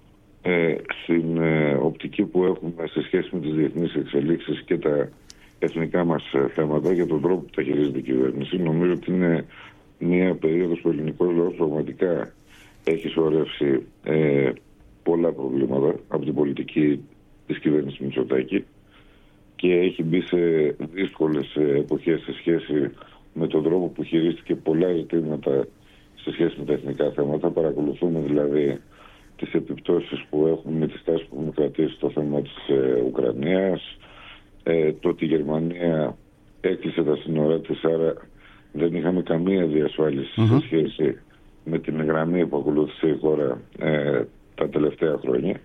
ε, στην ε, οπτική που έχουμε σε σχέση με τις διεθνείς εξελίξεις και τα εθνικά μας θέματα, για τον τρόπο που τα χειρίζεται η κυβέρνηση. Νομίζω ότι είναι μια περίοδος που ο ελληνικός λαός πραγματικά έχει σωρεύσει ε, πολλά προβλήματα από την πολιτική της κυβέρνησης Μητσοτάκη και έχει μπει σε δύσκολες εποχές σε σχέση με τον τρόπο που χειρίστηκε πολλά ζητήματα σε σχέση με τα εθνικά θέματα. Παρακολουθούμε δηλαδή τις επιπτώσεις που έχουμε με τη στάση που έχουμε κρατήσει στο θέμα της ε, Ουκρανίας, ε, το ότι η Γερμανία έκλεισε τα σύνορά της, άρα δεν είχαμε καμία διασφάλιση mm-hmm. σε σχέση με την γραμμή που ακολούθησε η χώρα ε, τα τελευταία χρόνια,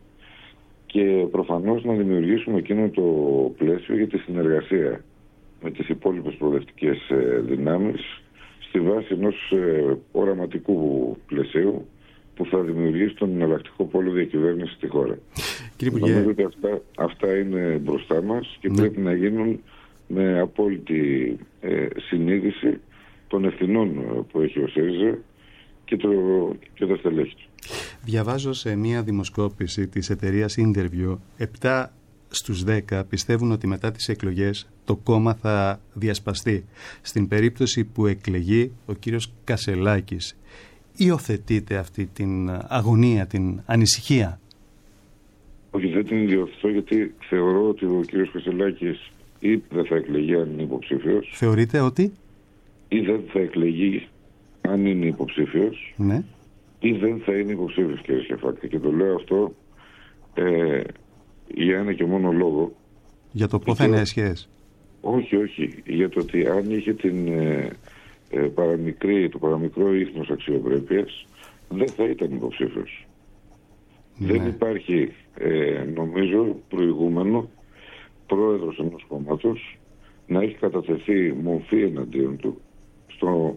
και προφανώς να δημιουργήσουμε εκείνο το πλαίσιο για τη συνεργασία με τις υπόλοιπες προοδευτικές ε, δυνάμεις στη βάση ενός ε, οραματικού πλαισίου που θα δημιουργήσει τον εναλλακτικό πόλο διακυβέρνηση στη χώρα. Κύριε Υπουργέ, νομίζω ότι αυτά, αυτά είναι μπροστά μας και ναι. πρέπει να γίνουν με απόλυτη ε, συνείδηση των ευθυνών που έχει ο ΣΥΡΙΖΑ και, το, και τα στελέχη του. Διαβάζω σε μία δημοσκόπηση της εταιρείας Interview, επτά στους δέκα πιστεύουν ότι μετά τις εκλογές το κόμμα θα διασπαστεί. Στην περίπτωση που εκλεγεί ο κύριος Κασελάκης, υιοθετείτε αυτή την αγωνία, την ανησυχία? Όχι, δεν την υιοθετώ, γιατί θεωρώ ότι ο κύριος Κασελάκης ή δεν θα εκλεγεί αν είναι υποψήφιος. Θεωρείτε ότι? Ή δεν θα εκλεγεί αν είναι υποψήφιος. Ναι. Ή δεν θα είναι υποψήφιος, κύριε Γιαφάκα. Και το λέω αυτό ε, για ένα και μόνο λόγο. Για το πόθεν σχέση. Όχι, όχι. Για το ότι αν είχε την, ε, ε, παραμικρή, το παραμικρό ίχνος αξιοπρέπειας, δεν θα ήταν υποψήφιος. Ναι. Δεν υπάρχει, ε, νομίζω, προηγούμενο πρόεδρος ενός κόμματος να έχει κατατεθεί μορφή εναντίον του στο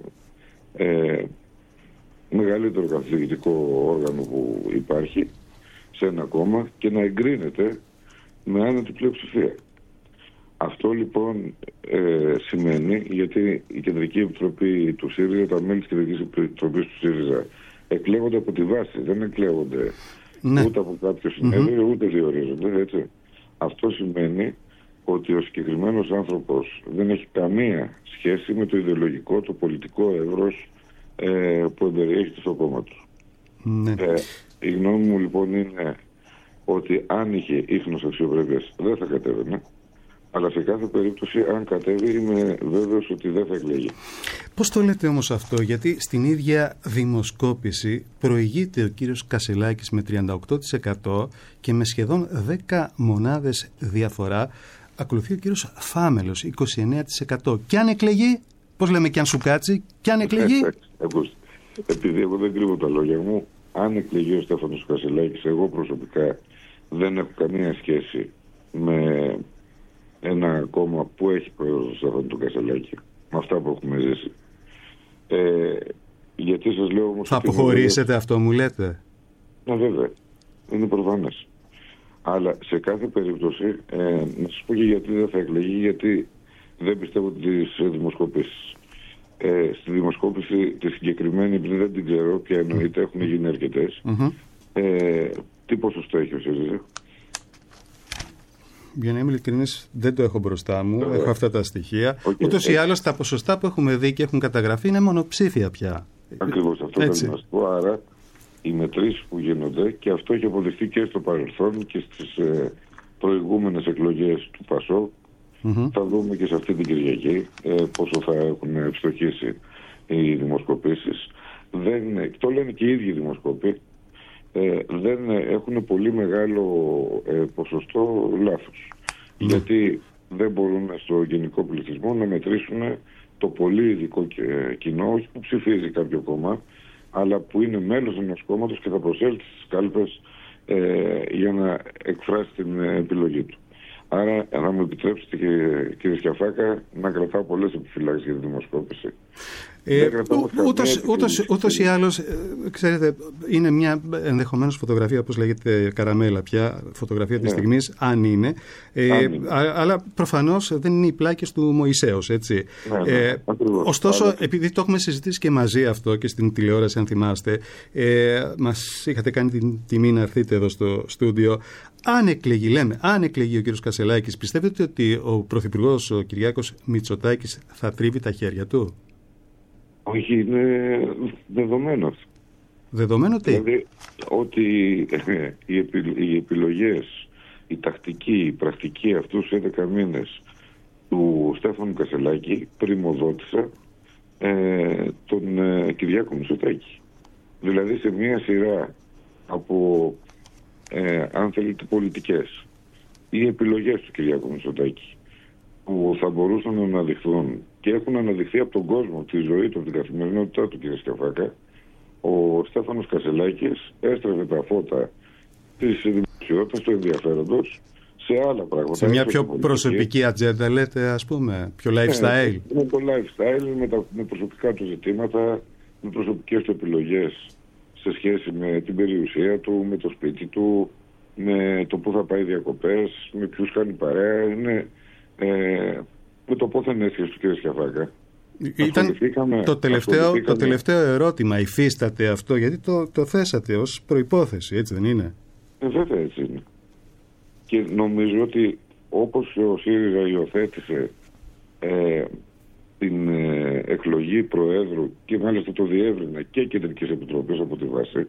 ε, μεγαλύτερο καθηγητικό όργανο που υπάρχει σε ένα κόμμα και να εγκρίνεται με άνετη πλειοψηφία. Αυτό λοιπόν ε, σημαίνει, γιατί η Κεντρική Επιτροπή του ΣΥΡΙΖΑ, τα μέλη της Κεντρικής Επιτροπής του ΣΥΡΙΖΑ εκλέγονται από τη βάση, δεν εκλέγονται ναι. ούτε από κάποιο συνέδριο, mm-hmm. ούτε διορίζονται, έτσι. Αυτό σημαίνει ότι ο συγκεκριμένος άνθρωπος δεν έχει καμία σχέση με το ιδεολογικό, το πολιτικό εύρος ε, που εμπεριέχεται στο κόμμα του. Ναι. Ε, η γνώμη μου λοιπόν είναι ότι αν είχε ίχνος αξιοπρέπειας δεν θα κατέβαινε, αλλά σε κάθε περίπτωση αν κατέβει είμαι βέβαιος ότι δεν θα εκλεγεί. Πώς το λέτε όμως αυτό? Γιατί στην ίδια δημοσκόπηση προηγείται ο κύριος Κασελάκης με τριάντα οκτώ τοις εκατό και με σχεδόν δέκα μονάδες διαφορά ακολουθεί ο κύριος Φάμελος είκοσι εννέα τοις εκατό. Και αν εκλεγεί, πώς λέμε, και αν σου κάτσει, και αν εκλεγεί. Επειδή εγώ δεν κρύβω τα λόγια μου, αν εκλεγεί ο Στέφανος Κασελάκης, εγώ προσωπικά δεν έχω καμία σχέση με ένα κόμμα που έχει πρόεδρο στο Στέφανο του Κασελάκη, με αυτά που έχουμε ζήσει. Ε, γιατί σας λέω όμως... Θα αποχωρήσετε, αυτό μου λέτε? Ναι, βέβαια. Είναι προφανές. Αλλά σε κάθε περίπτωση, ε, να σας πω και γιατί δεν θα εκλεγεί, γιατί δεν πιστεύω τις δημοσκοπήσεις. Ε, στη δημοσκόπηση τη συγκεκριμένη, επειδή δεν την ξέρω ποια εννοείται, έχουν γίνει αρκετές. Mm-hmm. Ε, τι ποσοστό έχει ο ΣΥΡΙΖΑ? Για να είμαι ειλικρινής, δεν το έχω μπροστά μου. Yeah. Έχω αυτά τα στοιχεία. Okay. Ούτως ή άλλως τα ποσοστά που έχουμε δει και έχουν καταγραφεί είναι μονοψήφια πια. Ακριβώς αυτό θέλω να σας πω. Άρα οι μετρήσεις που γίνονται, και αυτό έχει αποδειχθεί και στο παρελθόν και στις ε, προηγούμενες εκλογές του ΠΑΣΟΚ, mm-hmm. θα δούμε και σε αυτή την Κυριακή ε, πόσο θα έχουν ευστοχήσει οι δημοσκοπήσεις. δεν, το λένε και οι ίδιοι οι δημοσκόποι, ε, δεν έχουν πολύ μεγάλο ε, ποσοστό λάθος. Mm. Γιατί δεν μπορούν στο γενικό πληθυσμό να μετρήσουν το πολύ ειδικό κοινό, όχι που ψηφίζει κάποιο κόμμα, αλλά που είναι μέλος ενός κόμματος και θα προσέλθει στις κάλπες ε, για να εκφράσει την επιλογή του. Άρα, να μου επιτρέψετε, κύριε Σκιαφάκα, να κρατάω πολλές επιφυλάξεις για τη δημοσκόπηση. Ε, ούτως, ούτως, ούτως ή άλλως, ξέρετε, είναι μια ενδεχομένως φωτογραφία, όπως λέγεται, καραμέλα πια, φωτογραφία της ναι. στιγμής, αν είναι. Ε, αν είναι. Α, αλλά προφανώς δεν είναι οι πλάκες του Μωυσέως, έτσι. Ναι, ναι, ε, ωστόσο, αλλά... επειδή το έχουμε συζητήσει και μαζί αυτό και στην τηλεόραση, αν θυμάστε, ε, μας είχατε κάνει την τιμή να έρθετε εδώ στο στούντιο. Αν εκλεγεί, λέμε, αν εκλεγεί ο κύριος Κασελάκης, πιστεύετε ότι ο Πρωθυπουργός, ο Κυριάκος Μητσοτάκης, θα τρίβει τα χέρια του? Όχι, είναι δεδομένο αυτό. Δεδομένο τι? Δηλαδή ότι ε, οι, επι, οι επιλογές, η τακτική, η πρακτική αυτούς τους έντεκα μήνες του Στέφανου Κασελάκη πριμοδότησα ε, τον ε, Κυριάκο Μητσοτάκη. Δηλαδή σε μια σειρά από ε, αν θέλετε πολιτικές ή επιλογές του Κυριάκου Μητσοτάκη που θα μπορούσαν να αναδειχθούν και έχουν αναδειχθεί από τον κόσμο, από τη ζωή του, από την καθημερινότητά του, κύριε Σκιαφάκα, ο Στέφανος Κασελάκης έστρεφε τα φώτα της δημοσιότητας, του ενδιαφέροντος, σε άλλα πράγματα. Σε μια πιο προσωπική ατζέντα, λέτε, ας πούμε, πιο lifestyle. Ναι, με το lifestyle, με, τα, με προσωπικά του ζητήματα, με προσωπικές του επιλογές σε σχέση με την περιουσία του, με το σπίτι του, με το πού θα πάει διακοπές, με ποιους κάνει παρέα, είναι... Ε, με το πόθεν έσχεση του κ. Σκιαφάκα. Ήταν το τελευταίο, το τελευταίο ερώτημα. Υφίσταται αυτό? Γιατί το, το θέσατε ως προϋπόθεση, έτσι δεν είναι? Ε, βέβαια έτσι είναι. Και νομίζω ότι όπως ο ΣΥΡΙΖΑ υιοθέτησε ε, την ε, εκλογή Προέδρου και μάλιστα το διεύρυνε και Κεντρικής Επιτροπής από τη βάση,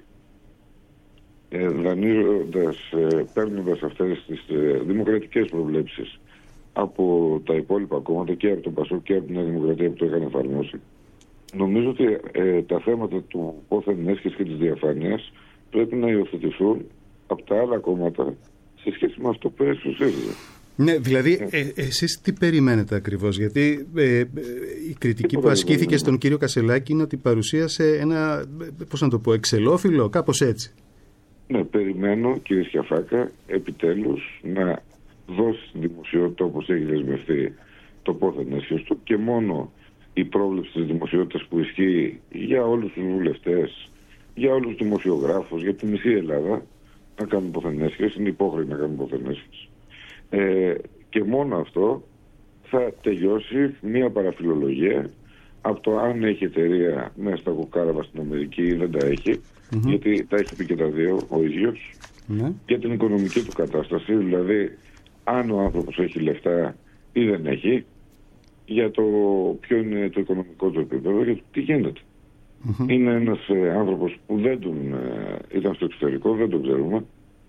ε, δανείζοντας, ε, παίρνοντας αυτές τις ε, δημοκρατικές προβλέψεις από τα υπόλοιπα κόμματα και από τον ΠΑΣΟΚ και από την Νέα Δημοκρατία που το είχαν εφαρμόσει. Νομίζω ότι ε, τα θέματα του πόθεν έσχεσης και της διαφάνειας πρέπει να υιοθετηθούν από τα άλλα κόμματα σε σχέση με αυτό που έσχεσαι ο ΣΥΡΙΖΑ. Ναι, δηλαδή ε, εσείς τι περιμένετε ακριβώς? Γιατί ε, ε, η κριτική που ασκήθηκε στον κύριο Κασελάκη είναι ότι παρουσίασε ένα, πώς να το πω, εξελόφυλλο, κάπως έτσι. Ναι, περιμένω, κύριε Σκιαφάκα, επιτέλους να δώσει στην δημοσιότητα, όπως έχει δεσμευτεί, το πόθεν έσχεσης του, και μόνο η πρόβλεψη της δημοσιότητας που ισχύει για όλους τους βουλευτές, για όλους τους δημοσιογράφους, για τη μισή Ελλάδα, να κάνουν πόθεν έσχεση, είναι υπόχρεοι να κάνουν πόθεν έσχεση. Ε, και μόνο αυτό θα τελειώσει μια παραφιλολογία από το αν έχει εταιρεία μέσα στα κοκάραβα στην Αμερική ή δεν τα έχει, mm-hmm. γιατί τα έχει πει και τα δύο ο ίδιος, mm-hmm. για την οικονομική του κατάσταση, δηλαδή αν ο άνθρωπος έχει λεφτά ή δεν έχει, για το ποιο είναι το οικονομικό του επίπεδο, για το τι γίνεται. Mm-hmm. Είναι ένας ε, άνθρωπος που δεν τον ε, ήταν στο εξωτερικό, δεν τον ξέρουμε.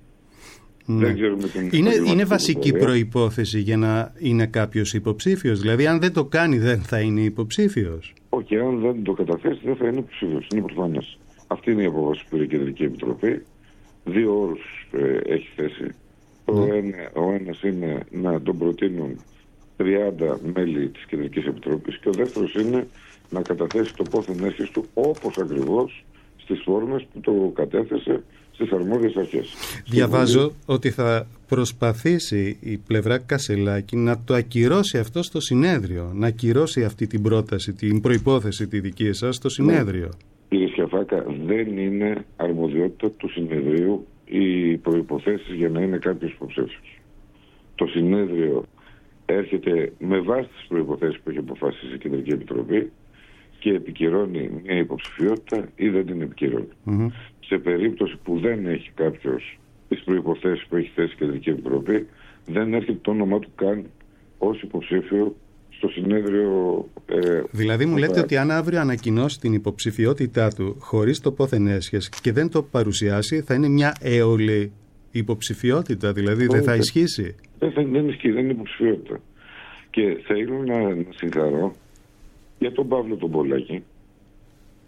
Ναι. Δεν ξέρουμε την είναι είναι βασική προϋπόθεση για να είναι κάποιος υποψήφιος. Δηλαδή, αν δεν το κάνει, δεν θα είναι υποψήφιος. Όχι, αν δεν το καταθέσει, δεν θα είναι υποψήφιος. Είναι προφανές. Αυτή είναι η απόφαση που πήρε η Κεντρική Επιτροπή. Δύο όρους ε, έχει θέσει. Ναι. Ο, ένα, ο ένας είναι να τον προτείνουν τριάντα μέλη της Κεντρικής Επιτροπής και ο δεύτερος είναι να καταθέσει το πόθεν έσχεσης του όπως ακριβώς στις φόρμες που το κατέθεσε στις αρμόδιες αρχές. Διαβάζω Στην... ότι θα προσπαθήσει η πλευρά Κασελάκη να το ακυρώσει αυτό στο συνέδριο, να ακυρώσει αυτή την πρόταση, την προϋπόθεση τη δική σας στο συνέδριο. Ναι. Κύριε Σκιαφάκα, δεν είναι αρμοδιότητα του συνεδρίου οι προϋποθέσεις για να είναι κάποιος υποψήφιος. Το συνέδριο έρχεται με βάση τις προϋποθέσεις που έχει αποφασίσει η Κεντρική Επιτροπή και επικυρώνει μια υποψηφιότητα ή δεν την επικυρώνει. Mm-hmm. Σε περίπτωση που δεν έχει κάποιος τις προϋποθέσεις που έχει θέσει η Κεντρική Επιτροπή, δεν έρχεται το όνομά του καν ως υποψήφιο στο συνέδριο. Ε, δηλαδή μου λέτε ότι αν αύριο ανακοινώσει την υποψηφιότητά του χωρίς το πόθεν έσχεση και δεν το παρουσιάσει, θα είναι μια έολη υποψηφιότητα, δηλαδή δεν θα ισχύσει. Δεν, δεν, δεν ισχύει, δεν είναι υποψηφιότητα. Και θέλω να, να συγχαρώ για τον Παύλο τον Πολάκη,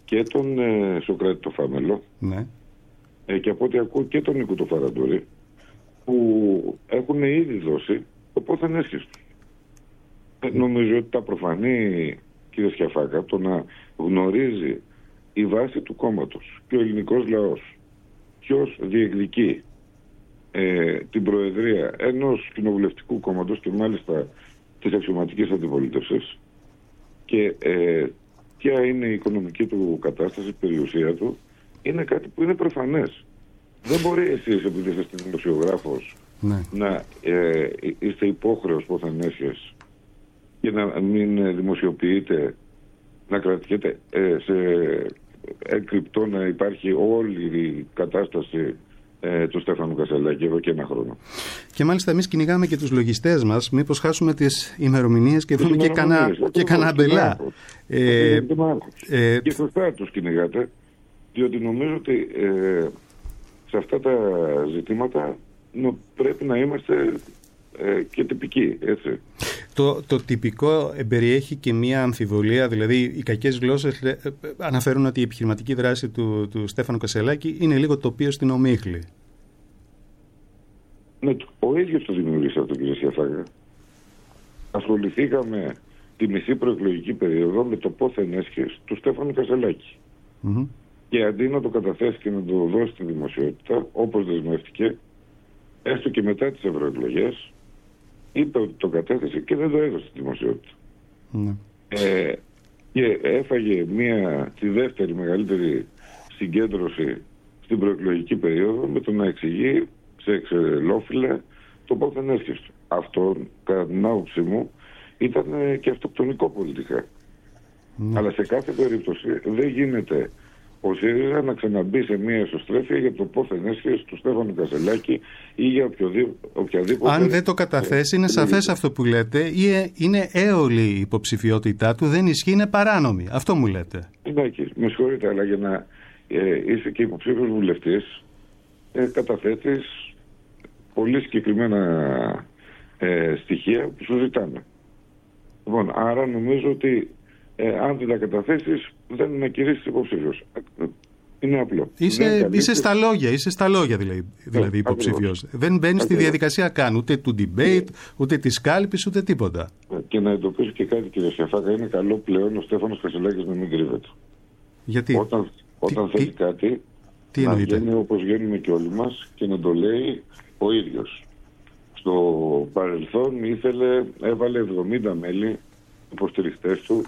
και τον ε, Σωκράτη το Φάμελο, ναι. ε, και από ό,τι ακούω και τον Νίκο το Φαραντούρη, που έχουν ήδη δώσει το πόθεν έσχες τους. Ε, νομίζω ότι τα προφανή, κύριε Σκιαφάκα, το να γνωρίζει η βάση του κόμματος και ο ελληνικός λαός ποιος διεκδικεί ε, την προεδρία ενός κοινοβουλευτικού κόμματος και μάλιστα της αξιωματικής αντιπολίτευσης και ε, ποια είναι η οικονομική του κατάσταση, η περιουσία του, είναι κάτι που είναι προφανές. Δεν μπορεί εσείς, επειδή είστε δημοσιογράφος, ναι. να ε, είστε υπόχρεος πόθεν έσχες και να μην δημοσιοποιείτε, να κρατιέται ε, σε εκρυπτό να υπάρχει όλη η κατάσταση ε, του Στέφανου Κασελάκη εδώ και ένα χρόνο. Και μάλιστα εμείς κυνηγάμε και τους λογιστές μας, μήπως χάσουμε τις ημερομηνίες και βρούμε και κανένα και κανένα μπελά. Ε, ε, και σωστά τους κυνηγάτε, διότι νομίζω ότι ε, σε αυτά τα ζητήματα νο, πρέπει να είμαστε ε, και τυπικοί, έτσι. Το, το τυπικό περιέχει και μία αμφιβολία, δηλαδή οι κακές γλώσσες ε, ε, αναφέρουν ότι η επιχειρηματική δράση του, του Στέφανου Κασελάκη είναι λίγο τοπίο στην ομίχλη. Ναι, ο ίδιος το δημιούργησε αυτό, κύριε Σκιαφάκα. Ασχοληθήκαμε τη μισή προεκλογική περίοδο με το πόθεν έσχες του Στέφανου Κασελάκη. Mm-hmm. Και αντί να το καταθέσει και να το δώσει στη δημοσιότητα, όπως δεσμεύτηκε, έστω και μετά τις ευρωεκλογές, είπε ότι το κατέθεσε και δεν το έδωσε στη δημοσιότητα. Mm. Ε, και έφαγε μια, τη δεύτερη μεγαλύτερη συγκέντρωση στην προεκλογική περίοδο με το να εξηγεί σε εξελόφυλλα το πόθεν έσχες του. Αυτό, κατά την άποψή μου, ήταν και αυτοκτονικό πολιτικά. Mm. Αλλά σε κάθε περίπτωση δεν γίνεται ο ΣΥΡΙΖΑ να ξαναμπεί σε μια εσωστρέφεια για το πόθεν έσχες του Στέφανου Κασελάκη ή για οποιαδήποτε. Αν δεν το καταθέσει, είναι σαφές αυτό που λέτε, ή είναι έολη η υποψηφιότητά του, δεν ισχύει, είναι παράνομη. Αυτό μου λέτε. Εντάξει, με συγχωρείτε, αλλά για να ε, είσαι και υποψήφιος βουλευτής, ε, καταθέτεις πολύ συγκεκριμένα ε, στοιχεία που σου ζητάνε. Λοιπόν, άρα νομίζω ότι Ε, αν δεν τα καταθέσεις, δεν είναι ακυρίσεις υποψήφιος. Είναι απλό. Είσαι, είσαι στα λόγια, είσαι στα λόγια δηλαδή, δηλαδή υποψήφιος. Δεν μπαίνεις στη διαδικασία καν, ούτε του debate, ούτε της κάλπης, ούτε τίποτα. Και να εντοπίσω και κάτι, κύριε Σκιαφάκα, είναι καλό πλέον ο Στέφανος Κασελάκης να μην κρύβεται. Γιατί? Όταν, όταν τι, θέλει τι, κάτι, τι να εννοείται? βγαίνει όπως βγαίνουμε και όλοι μας και να το λέει ο ίδιος. Στο παρελθόν ήθελε, έβαλε εβδομήντα μέλη, υποστηριχτές του,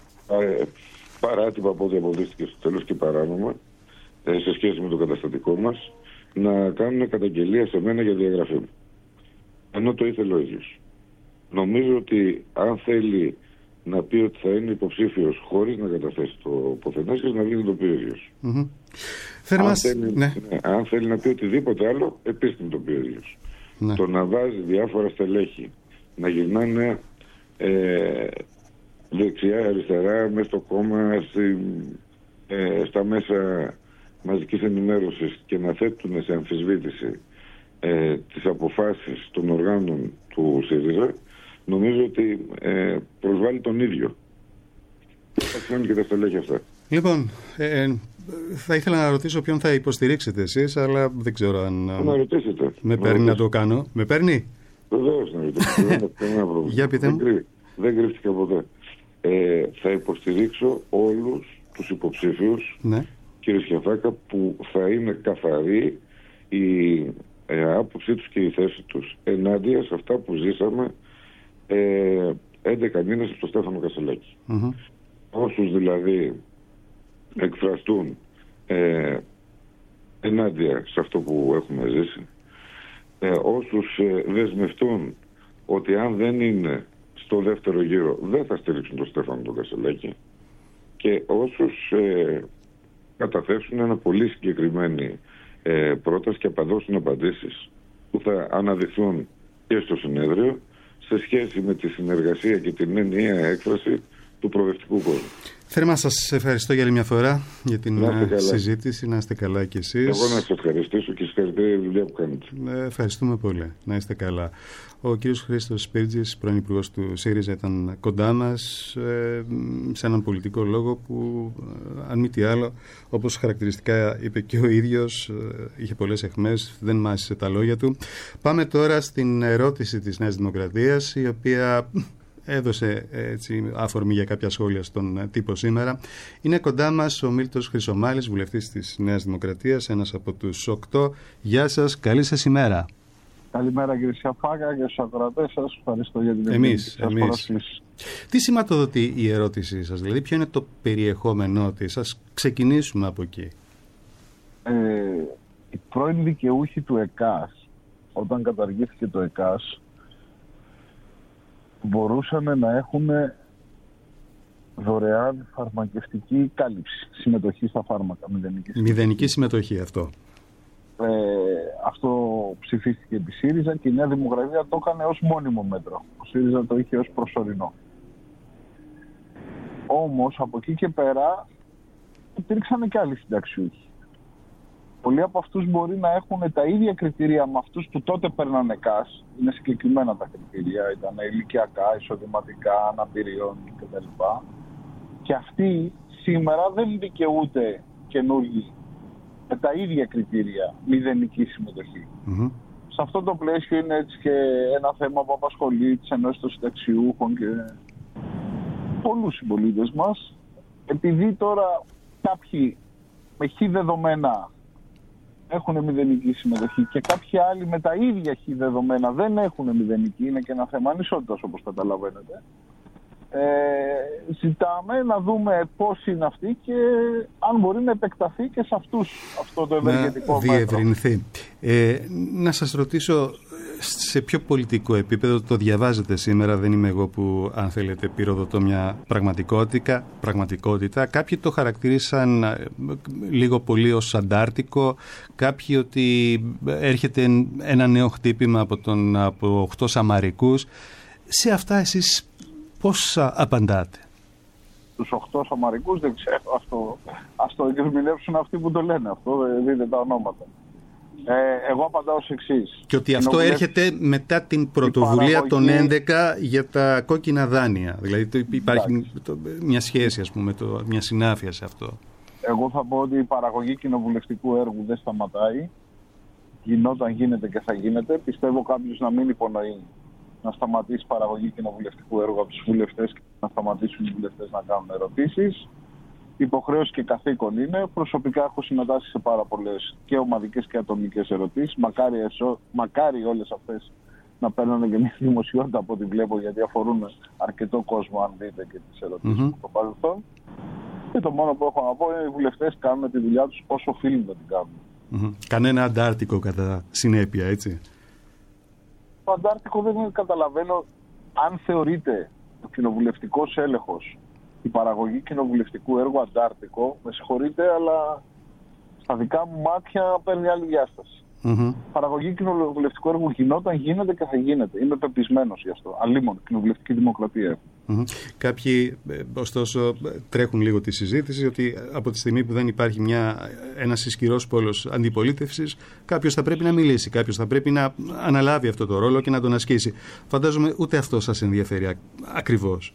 παράτυπα από ό,τι αποδείχθηκε στο τέλος και παράνομα σε σχέση με το καταστατικό μας, να κάνουν καταγγελία σε μένα για διαγραφή μου. Ενώ το ήθελε ο ίδιος. Νομίζω ότι αν θέλει να πει ότι θα είναι υποψήφιος χωρίς να καταθέσει το πόθεν έσχες, να βγει το πει ο ίδιος. Mm-hmm. Αν, θέλει, ναι. Ναι, αν θέλει να πει οτιδήποτε άλλο, επίσης το πει ο ίδιος. Ναι. Το να βάζει διάφορα στελέχη να γυρνάνε ε, δεξιά, αριστερά, μέσα στο κόμμα, στη, ε, στα μέσα μαζικής ενημέρωσης και να θέτουν σε αμφισβήτηση ε, τις αποφάσεις των οργάνων του ΣΥΡΙΖΑ, νομίζω ότι ε, προσβάλλει τον ίδιο. Θα κάνουν και τα στελέχη αυτά. Λοιπόν, ε, ε, θα ήθελα να ρωτήσω ποιον θα υποστηρίξετε εσείς, αλλά δεν ξέρω αν να ρωτήσετε. με να παίρνει να να το κάνω. Με παίρνει? Βεβαίως να ρωτήσετε. Δεν έχω κανένα πρόβλημα. Για πείτε μου. Δεν, δεν κρύφτηκα ποτέ. Ε, θα υποστηρίξω όλους τους υποψήφιους, ναι, κύριε Σκιαφάκα, που θα είναι καθαρή η ε, άποψή τους και η θέση τους ενάντια σε αυτά που ζήσαμε ε, έντεκα μήνες από τον Στέφανο Κασελάκη. Mm-hmm. Όσους δηλαδή εκφραστούν ε, ενάντια σε αυτό που έχουμε ζήσει, ε, όσους ε, δεσμευτούν ότι αν δεν είναι στο δεύτερο γύρο δεν θα στηρίξουν τον Στέφανο τον Κασελάκη, και όσους ε, καταθέσουν ένα πολύ συγκεκριμένη ε, πρόταση και απαντώσουν απαντήσεις που θα αναδειχθούν και στο συνέδριο σε σχέση με τη συνεργασία και την ενιαία έκφραση του προοδευτικού κόσμου. Θερμά σας ευχαριστώ για άλλη μια φορά για την συζήτηση. Να είστε καλά κι εσείς. Εγώ να σας ευχαριστήσω και συγχαρητήρια για τη δουλειά που κάνετε. Ε, ευχαριστούμε πολύ. Να είστε καλά. Ο κύριος Χρήστος Σπίρτζης, πρώην υπουργός του ΣΥΡΙΖΑ, ήταν κοντά μας ε, σε έναν πολιτικό λόγο που, ε, αν μη τι άλλο, όπως χαρακτηριστικά είπε και ο ίδιος, ε, είχε πολλές αιχμές, δεν μάσησε τα λόγια του. Πάμε τώρα στην ερώτηση της Νέας Δημοκρατίας, η οποία έδωσε έτσι άφορμη για κάποια σχόλια στον τύπο σήμερα. Είναι κοντά μας ο Μίλτος Χρυσομάλης, βουλευτής της Νέας Δημοκρατίας, ένας από τους οκτώ. Γεια σας, καλή σας ημέρα. Καλημέρα κύριε Σιαφάκα και στους ακροατές σας. Ευχαριστώ για την εμείς, εμείς. Τι σηματοδοτεί η ερώτησή σας, δηλαδή ποιο είναι το περιεχόμενό της? Ας ξεκινήσουμε από εκεί. Ε, οι πρώην δικαιούχοι του ΕΚΑΣ, όταν καταργήθηκε το ΕΚΑΣ, μπορούσαν να έχουν δωρεάν φαρμακευτική κάλυψη, συμμετοχή στα φάρμακα. Μηδενική, μηδενική συμμετοχή αυτό. Ε, αυτό ψηφίστηκε επί ΣΥΡΙΖΑ και η Νέα Δημοκρατία το έκανε ως μόνιμο μέτρο. Ο ΣΥΡΙΖΑ το είχε ως προσωρινό. Όμως από εκεί και πέρα υπήρξαν και άλλοι συνταξιούχοι. Πολλοί από αυτούς μπορεί να έχουν τα ίδια κριτήρια με αυτούς που τότε παίρνανε ΚΑΣ. Είναι συγκεκριμένα τα κριτήρια, ήταν ηλικιακά, εισοδηματικά, αναπηριών κτλ. Και αυτοί σήμερα δεν δικαιούνται καινούργοι με τα ίδια κριτήρια μηδενική συμμετοχή. Mm-hmm. Σε αυτό το πλαίσιο είναι έτσι και ένα θέμα που απασχολεί τις ενώσεις των συνταξιούχων και πολλούς συμπολίτες μας. Επειδή τώρα κάποιοι με χ δεδομένα έχουν μηδενική συμμετοχή και κάποιοι άλλοι με τα ίδια χ δεδομένα δεν έχουν μηδενική, είναι και ένα θέμα ανισότητας όπως καταλαβαίνετε. Ε, ζητάμε να δούμε πώς είναι αυτοί και αν μπορεί να επεκταθεί και σε αυτούς αυτό το ευεργετικό μέτρο. Να διευρυνθεί. Ε, να σας ρωτήσω, σε ποιο πολιτικό επίπεδο το διαβάζετε σήμερα? Δεν είμαι εγώ που, αν θέλετε, πυροδοτώ μια πραγματικότητα. πραγματικότητα. Κάποιοι το χαρακτήρισαν λίγο πολύ ως αντάρτικο, κάποιοι ότι έρχεται ένα νέο χτύπημα από, τον, από οχτώ Σαμαρικούς. Σε αυτά εσείς πώς απαντάτε? Τους οχτώ Σαμαρικούς δεν ξέρω, αυτό, ας το ερμηνεύσουν αυτοί που το λένε, αυτό δείτε τα ονόματα. Ε, εγώ απαντάω ως εξής. Και ότι αυτό έρχεται μετά την πρωτοβουλία παραγωγή... των έντεκα για τα κόκκινα δάνεια. Δηλαδή υπάρχει το, μια σχέση, ας πούμε, το, μια συνάφεια σε αυτό. Εγώ θα πω ότι η παραγωγή κοινοβουλευτικού έργου δεν σταματάει. Γινόταν, γίνεται και θα γίνεται. Πιστεύω κάποιος να μην υπονοεί να σταματήσει παραγωγή κοινοβουλευτικού έργου από τους βουλευτές και να σταματήσουν οι βουλευτές να κάνουν ερωτήσεις. Υποχρέωση και καθήκον είναι. Προσωπικά έχω συμμετάσχει σε πάρα πολλές και ομαδικές και ατομικές ερωτήσεις. Μακάρι, μακάρι όλες αυτές να παίρνουν και μια δημοσιότητα από ό,τι βλέπω, γιατί αφορούν αρκετό κόσμο, αν δείτε και τις ερωτήσεις mm-hmm. από το παρελθόν. Και το μόνο που έχω να πω είναι οι βουλευτές κάνουν τη δουλειά τους όσο οφείλουν να την κάνουν. Mm-hmm. Κανένα αντάρτικο κατά συνέπεια, έτσι? Το αντάρτικο δεν καταλαβαίνω αν θεωρείται ο κοινοβουλευτικός έλεγχος, η παραγωγή κοινοβουλευτικού έργου αντάρτικο. Με συγχωρείτε, αλλά στα δικά μου μάτια παίρνει άλλη διάσταση. Mm-hmm. Παραγωγή κοινοβουλευτικού έργου γινόταν, γίνεται και θα γίνεται. Είμαι πεπισμένος γι' αυτό. Αλλήμον, κοινοβουλευτική δημοκρατία. Mm-hmm. Κάποιοι, ωστόσο, τρέχουν λίγο τη συζήτηση ότι από τη στιγμή που δεν υπάρχει μια, ένας ισχυρός πόλος αντιπολίτευσης, κάποιος θα πρέπει να μιλήσει, κάποιος θα πρέπει να αναλάβει αυτό το ρόλο και να τον ασκήσει. Φαντάζομαι ούτε αυτό σας ενδιαφέρει ακριβώς.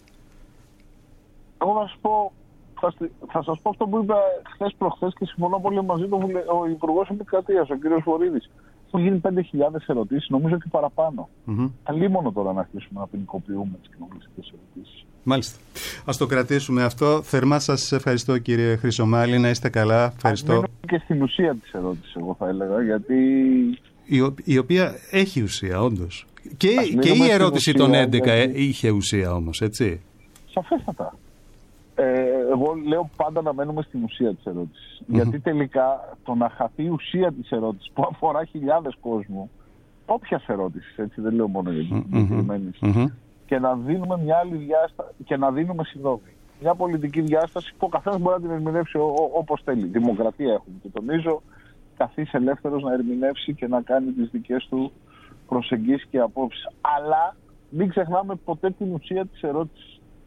Εγώ θα σας πω, θα, θα σας πω αυτό που είπα χθες προχθές και συμφωνώ πολύ μαζί του ο Υπουργός Επικρατείας, ο κ. Βορύδης. Έχουν γίνει πέντε χιλιάδες ερωτήσεις, νομίζω και παραπάνω. Mm-hmm. Αλλήμονο τώρα να αρχίσουμε να ποινικοποιούμε τις κοινοβουλευτικές ερωτήσεις. Μάλιστα. Ας το κρατήσουμε αυτό. Θερμά σας ευχαριστώ, κύριε Χρυσομάλη. Να είστε καλά. Ευχαριστώ. Ας και στην ουσία της ερώτησης, εγώ θα έλεγα, γιατί... Η, ο, η οποία έχει ουσία, όντως. Και, και η ερώτηση ουσία, των έντεκα γιατί... είχε ουσία όμως, έτσι. Σαφέστατα. Ε, εγώ λέω πάντα να μένουμε στην ουσία της ερώτησης. Mm-hmm. Γιατί τελικά το να χαθεί η ουσία της ερώτησης που αφορά χιλιάδες κόσμου, όποιας ερώτησης, έτσι δεν λέω μόνο για την συγκεκριμένη, mm-hmm. και να δίνουμε μια άλλη διάσταση, και να δίνουμε συγγνώμη, μια πολιτική διάσταση που ο καθένας μπορεί να την ερμηνεύσει όπως θέλει. Δημοκρατία έχουμε και τονίζω, καθής ελεύθερος να ερμηνεύσει και να κάνει τις δικές του προσεγγίσεις και απόψεις. Αλλά μην ξεχνάμε ποτέ την ουσία της ερώτησης.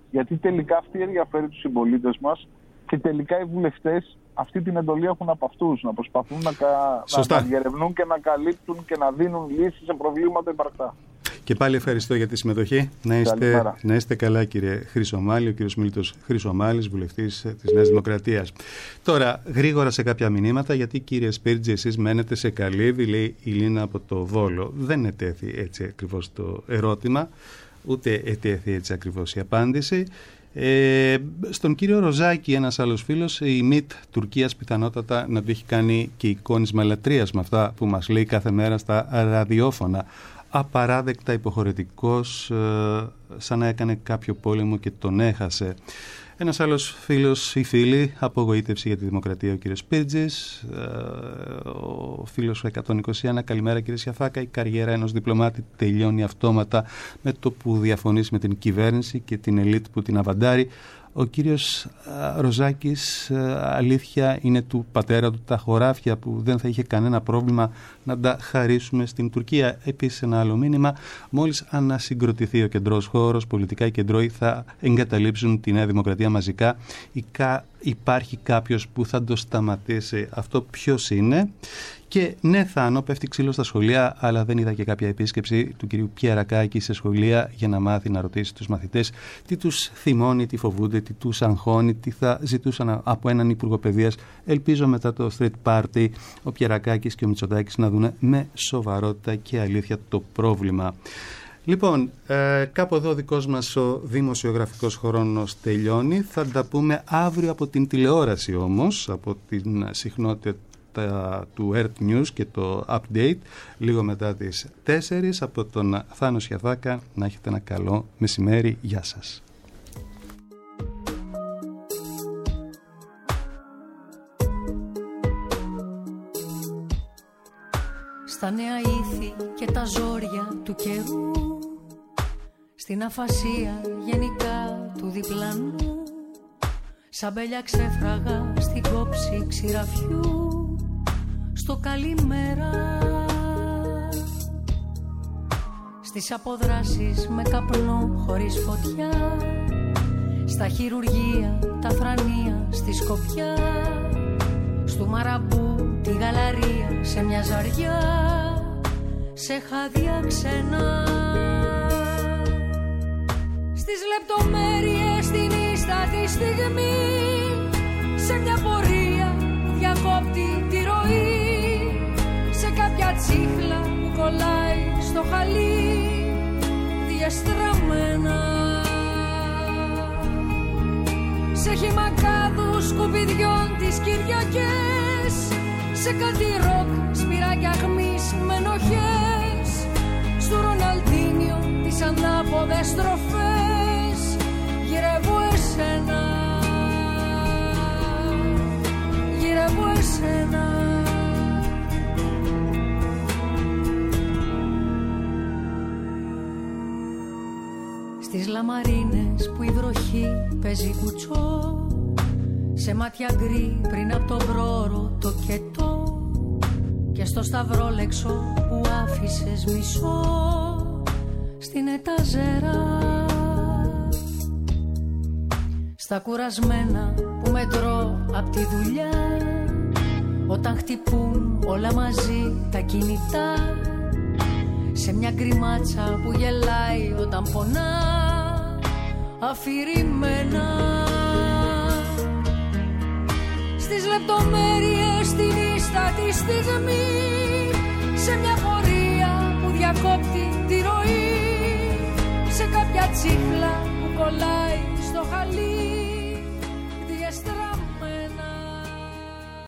Γιατί τελικά αυτή ενδιαφέρει τους συμπολίτες μας και τελικά οι βουλευτές αυτή την εντολή έχουν από αυτούς, να προσπαθούν να, να, να διερευνούν και να καλύπτουν και να δίνουν λύσεις σε προβλήματα υπαρκτά. Και πάλι ευχαριστώ για τη συμμετοχή. Να είστε, να είστε καλά, κύριε Χρυσομάλη, ο κύριος Μίλτος Χρυσομάλης, βουλευτής της Νέας Δημοκρατίας. Τώρα, γρήγορα σε κάποια μηνύματα, γιατί κύριε Σπίρτζη, εσείς μένετε σε Καλύβη, λέει η Λίνα από το Βόλο. Δεν ετέθη έτσι ακριβώς το ερώτημα, ούτε ετέθη έτσι ακριβώς η απάντηση. Ε, στον κύριο Ροζάκη, ένας άλλος φίλος, η ΜΙΤ Τουρκίας πιθανότατα να του έχει κάνει και εικόνισμα λατρείας με αυτά που μας λέει κάθε μέρα στα ραδιόφωνα. Απαράδεκτα υποχωρητικός, ε, σαν να έκανε κάποιο πόλεμο και τον έχασε. Ένας άλλος φίλος ή φίλη, απογοήτευση για τη δημοκρατία, ο κύριος Σπίρτζης. Ε, ο φίλος εκατόν είκοσι ένα, καλημέρα κύριε Σιαφάκα. Η καριέρα ενός διπλωμάτη τελειώνει αυτόματα με το που διαφωνείς με την κυβέρνηση και την ελίτ που την αβαντάρει. Ο κύριος Ροζάκης, αλήθεια είναι του πατέρα του τα χωράφια που δεν θα είχε κανένα πρόβλημα να τα χαρίσουμε στην Τουρκία. Επίσης ένα άλλο μήνυμα, μόλις ανασυγκροτηθεί ο κεντρός χώρος, πολιτικά οι κεντρώοι θα εγκαταλείψουν τη Νέα Δημοκρατία μαζικά. Υπάρχει κάποιος που θα το σταματήσει. Αυτό ποιος είναι? Και ναι, Θάνο, πέφτει ξύλο στα σχολεία, αλλά δεν είδα και κάποια επίσκεψη του κυρίου Πιερακάκη σε σχολεία για να μάθει να ρωτήσει τους μαθητές τι τους θυμώνει, τι φοβούνται, τι τους αγχώνει, τι θα ζητούσαν από έναν υπουργό παιδείας. Ελπίζω μετά το street party ο Πιερακάκης και ο Μητσοτάκης να δουν με σοβαρότητα και αλήθεια το πρόβλημα. Λοιπόν, ε, κάπου εδώ ο δικός μας ο δημοσιογραφικός χρόνος τελειώνει. Θα τα πούμε αύριο από την τηλεόραση όμως, από την συχνότητα του Earth News και το Update, λίγο μετά τις τέσσερις. Από τον Θάνο Σιαφάκα, να έχετε ένα καλό μεσημέρι. Γεια σας. Στα νέα ήθη και τα ζόρια του καιρού, στην αφασία γενικά του διπλανού, σαν μπέλια ξέφραγα στην κόψη ξηραφιού, στο καλημέρα. Στις αποδράσεις με καπνό χωρίς φωτιά, στα χειρουργεία τα θρανία στη Σκοπιά, στου Μαραμπού τη γαλαρία σε μια ζαριά, σε χάδια ξένα. Στις λεπτομέρειες την ίστατη στιγμή, σε μια πορεία που διακόπτει τη ροή, σε κάποια τσίχλα που κολλάει στο χαλί διαστραμμένα, σε χυμακάδους σκουπιδιών τις Κυριακές, σε κάτι ροκ σπυράκια χμής με ενοχές, στου Ροναλντίνιο τις ανάποδες στροφές, γυρεύω εσένα, γυρεύω εσένα. Στις λαμαρίνες που η βροχή παίζει κουτσό, σε μάτια γκρι πριν από τον πρόωρο το κετό, και στο σταυρόλεξο που άφησες μισό στην εταζέρα, στα κουρασμένα που μετρώ απ' τη δουλειά, όταν χτυπούν όλα μαζί τα κινητά, σε μια γκριμάτσα που γελάει όταν πονά αφηρημένα, στις λεπτομέρειες την ίστατη στιγμή, σε μια πορεία που διακόπτει τη ροή, σε κάποια τσίχλα που κολλάει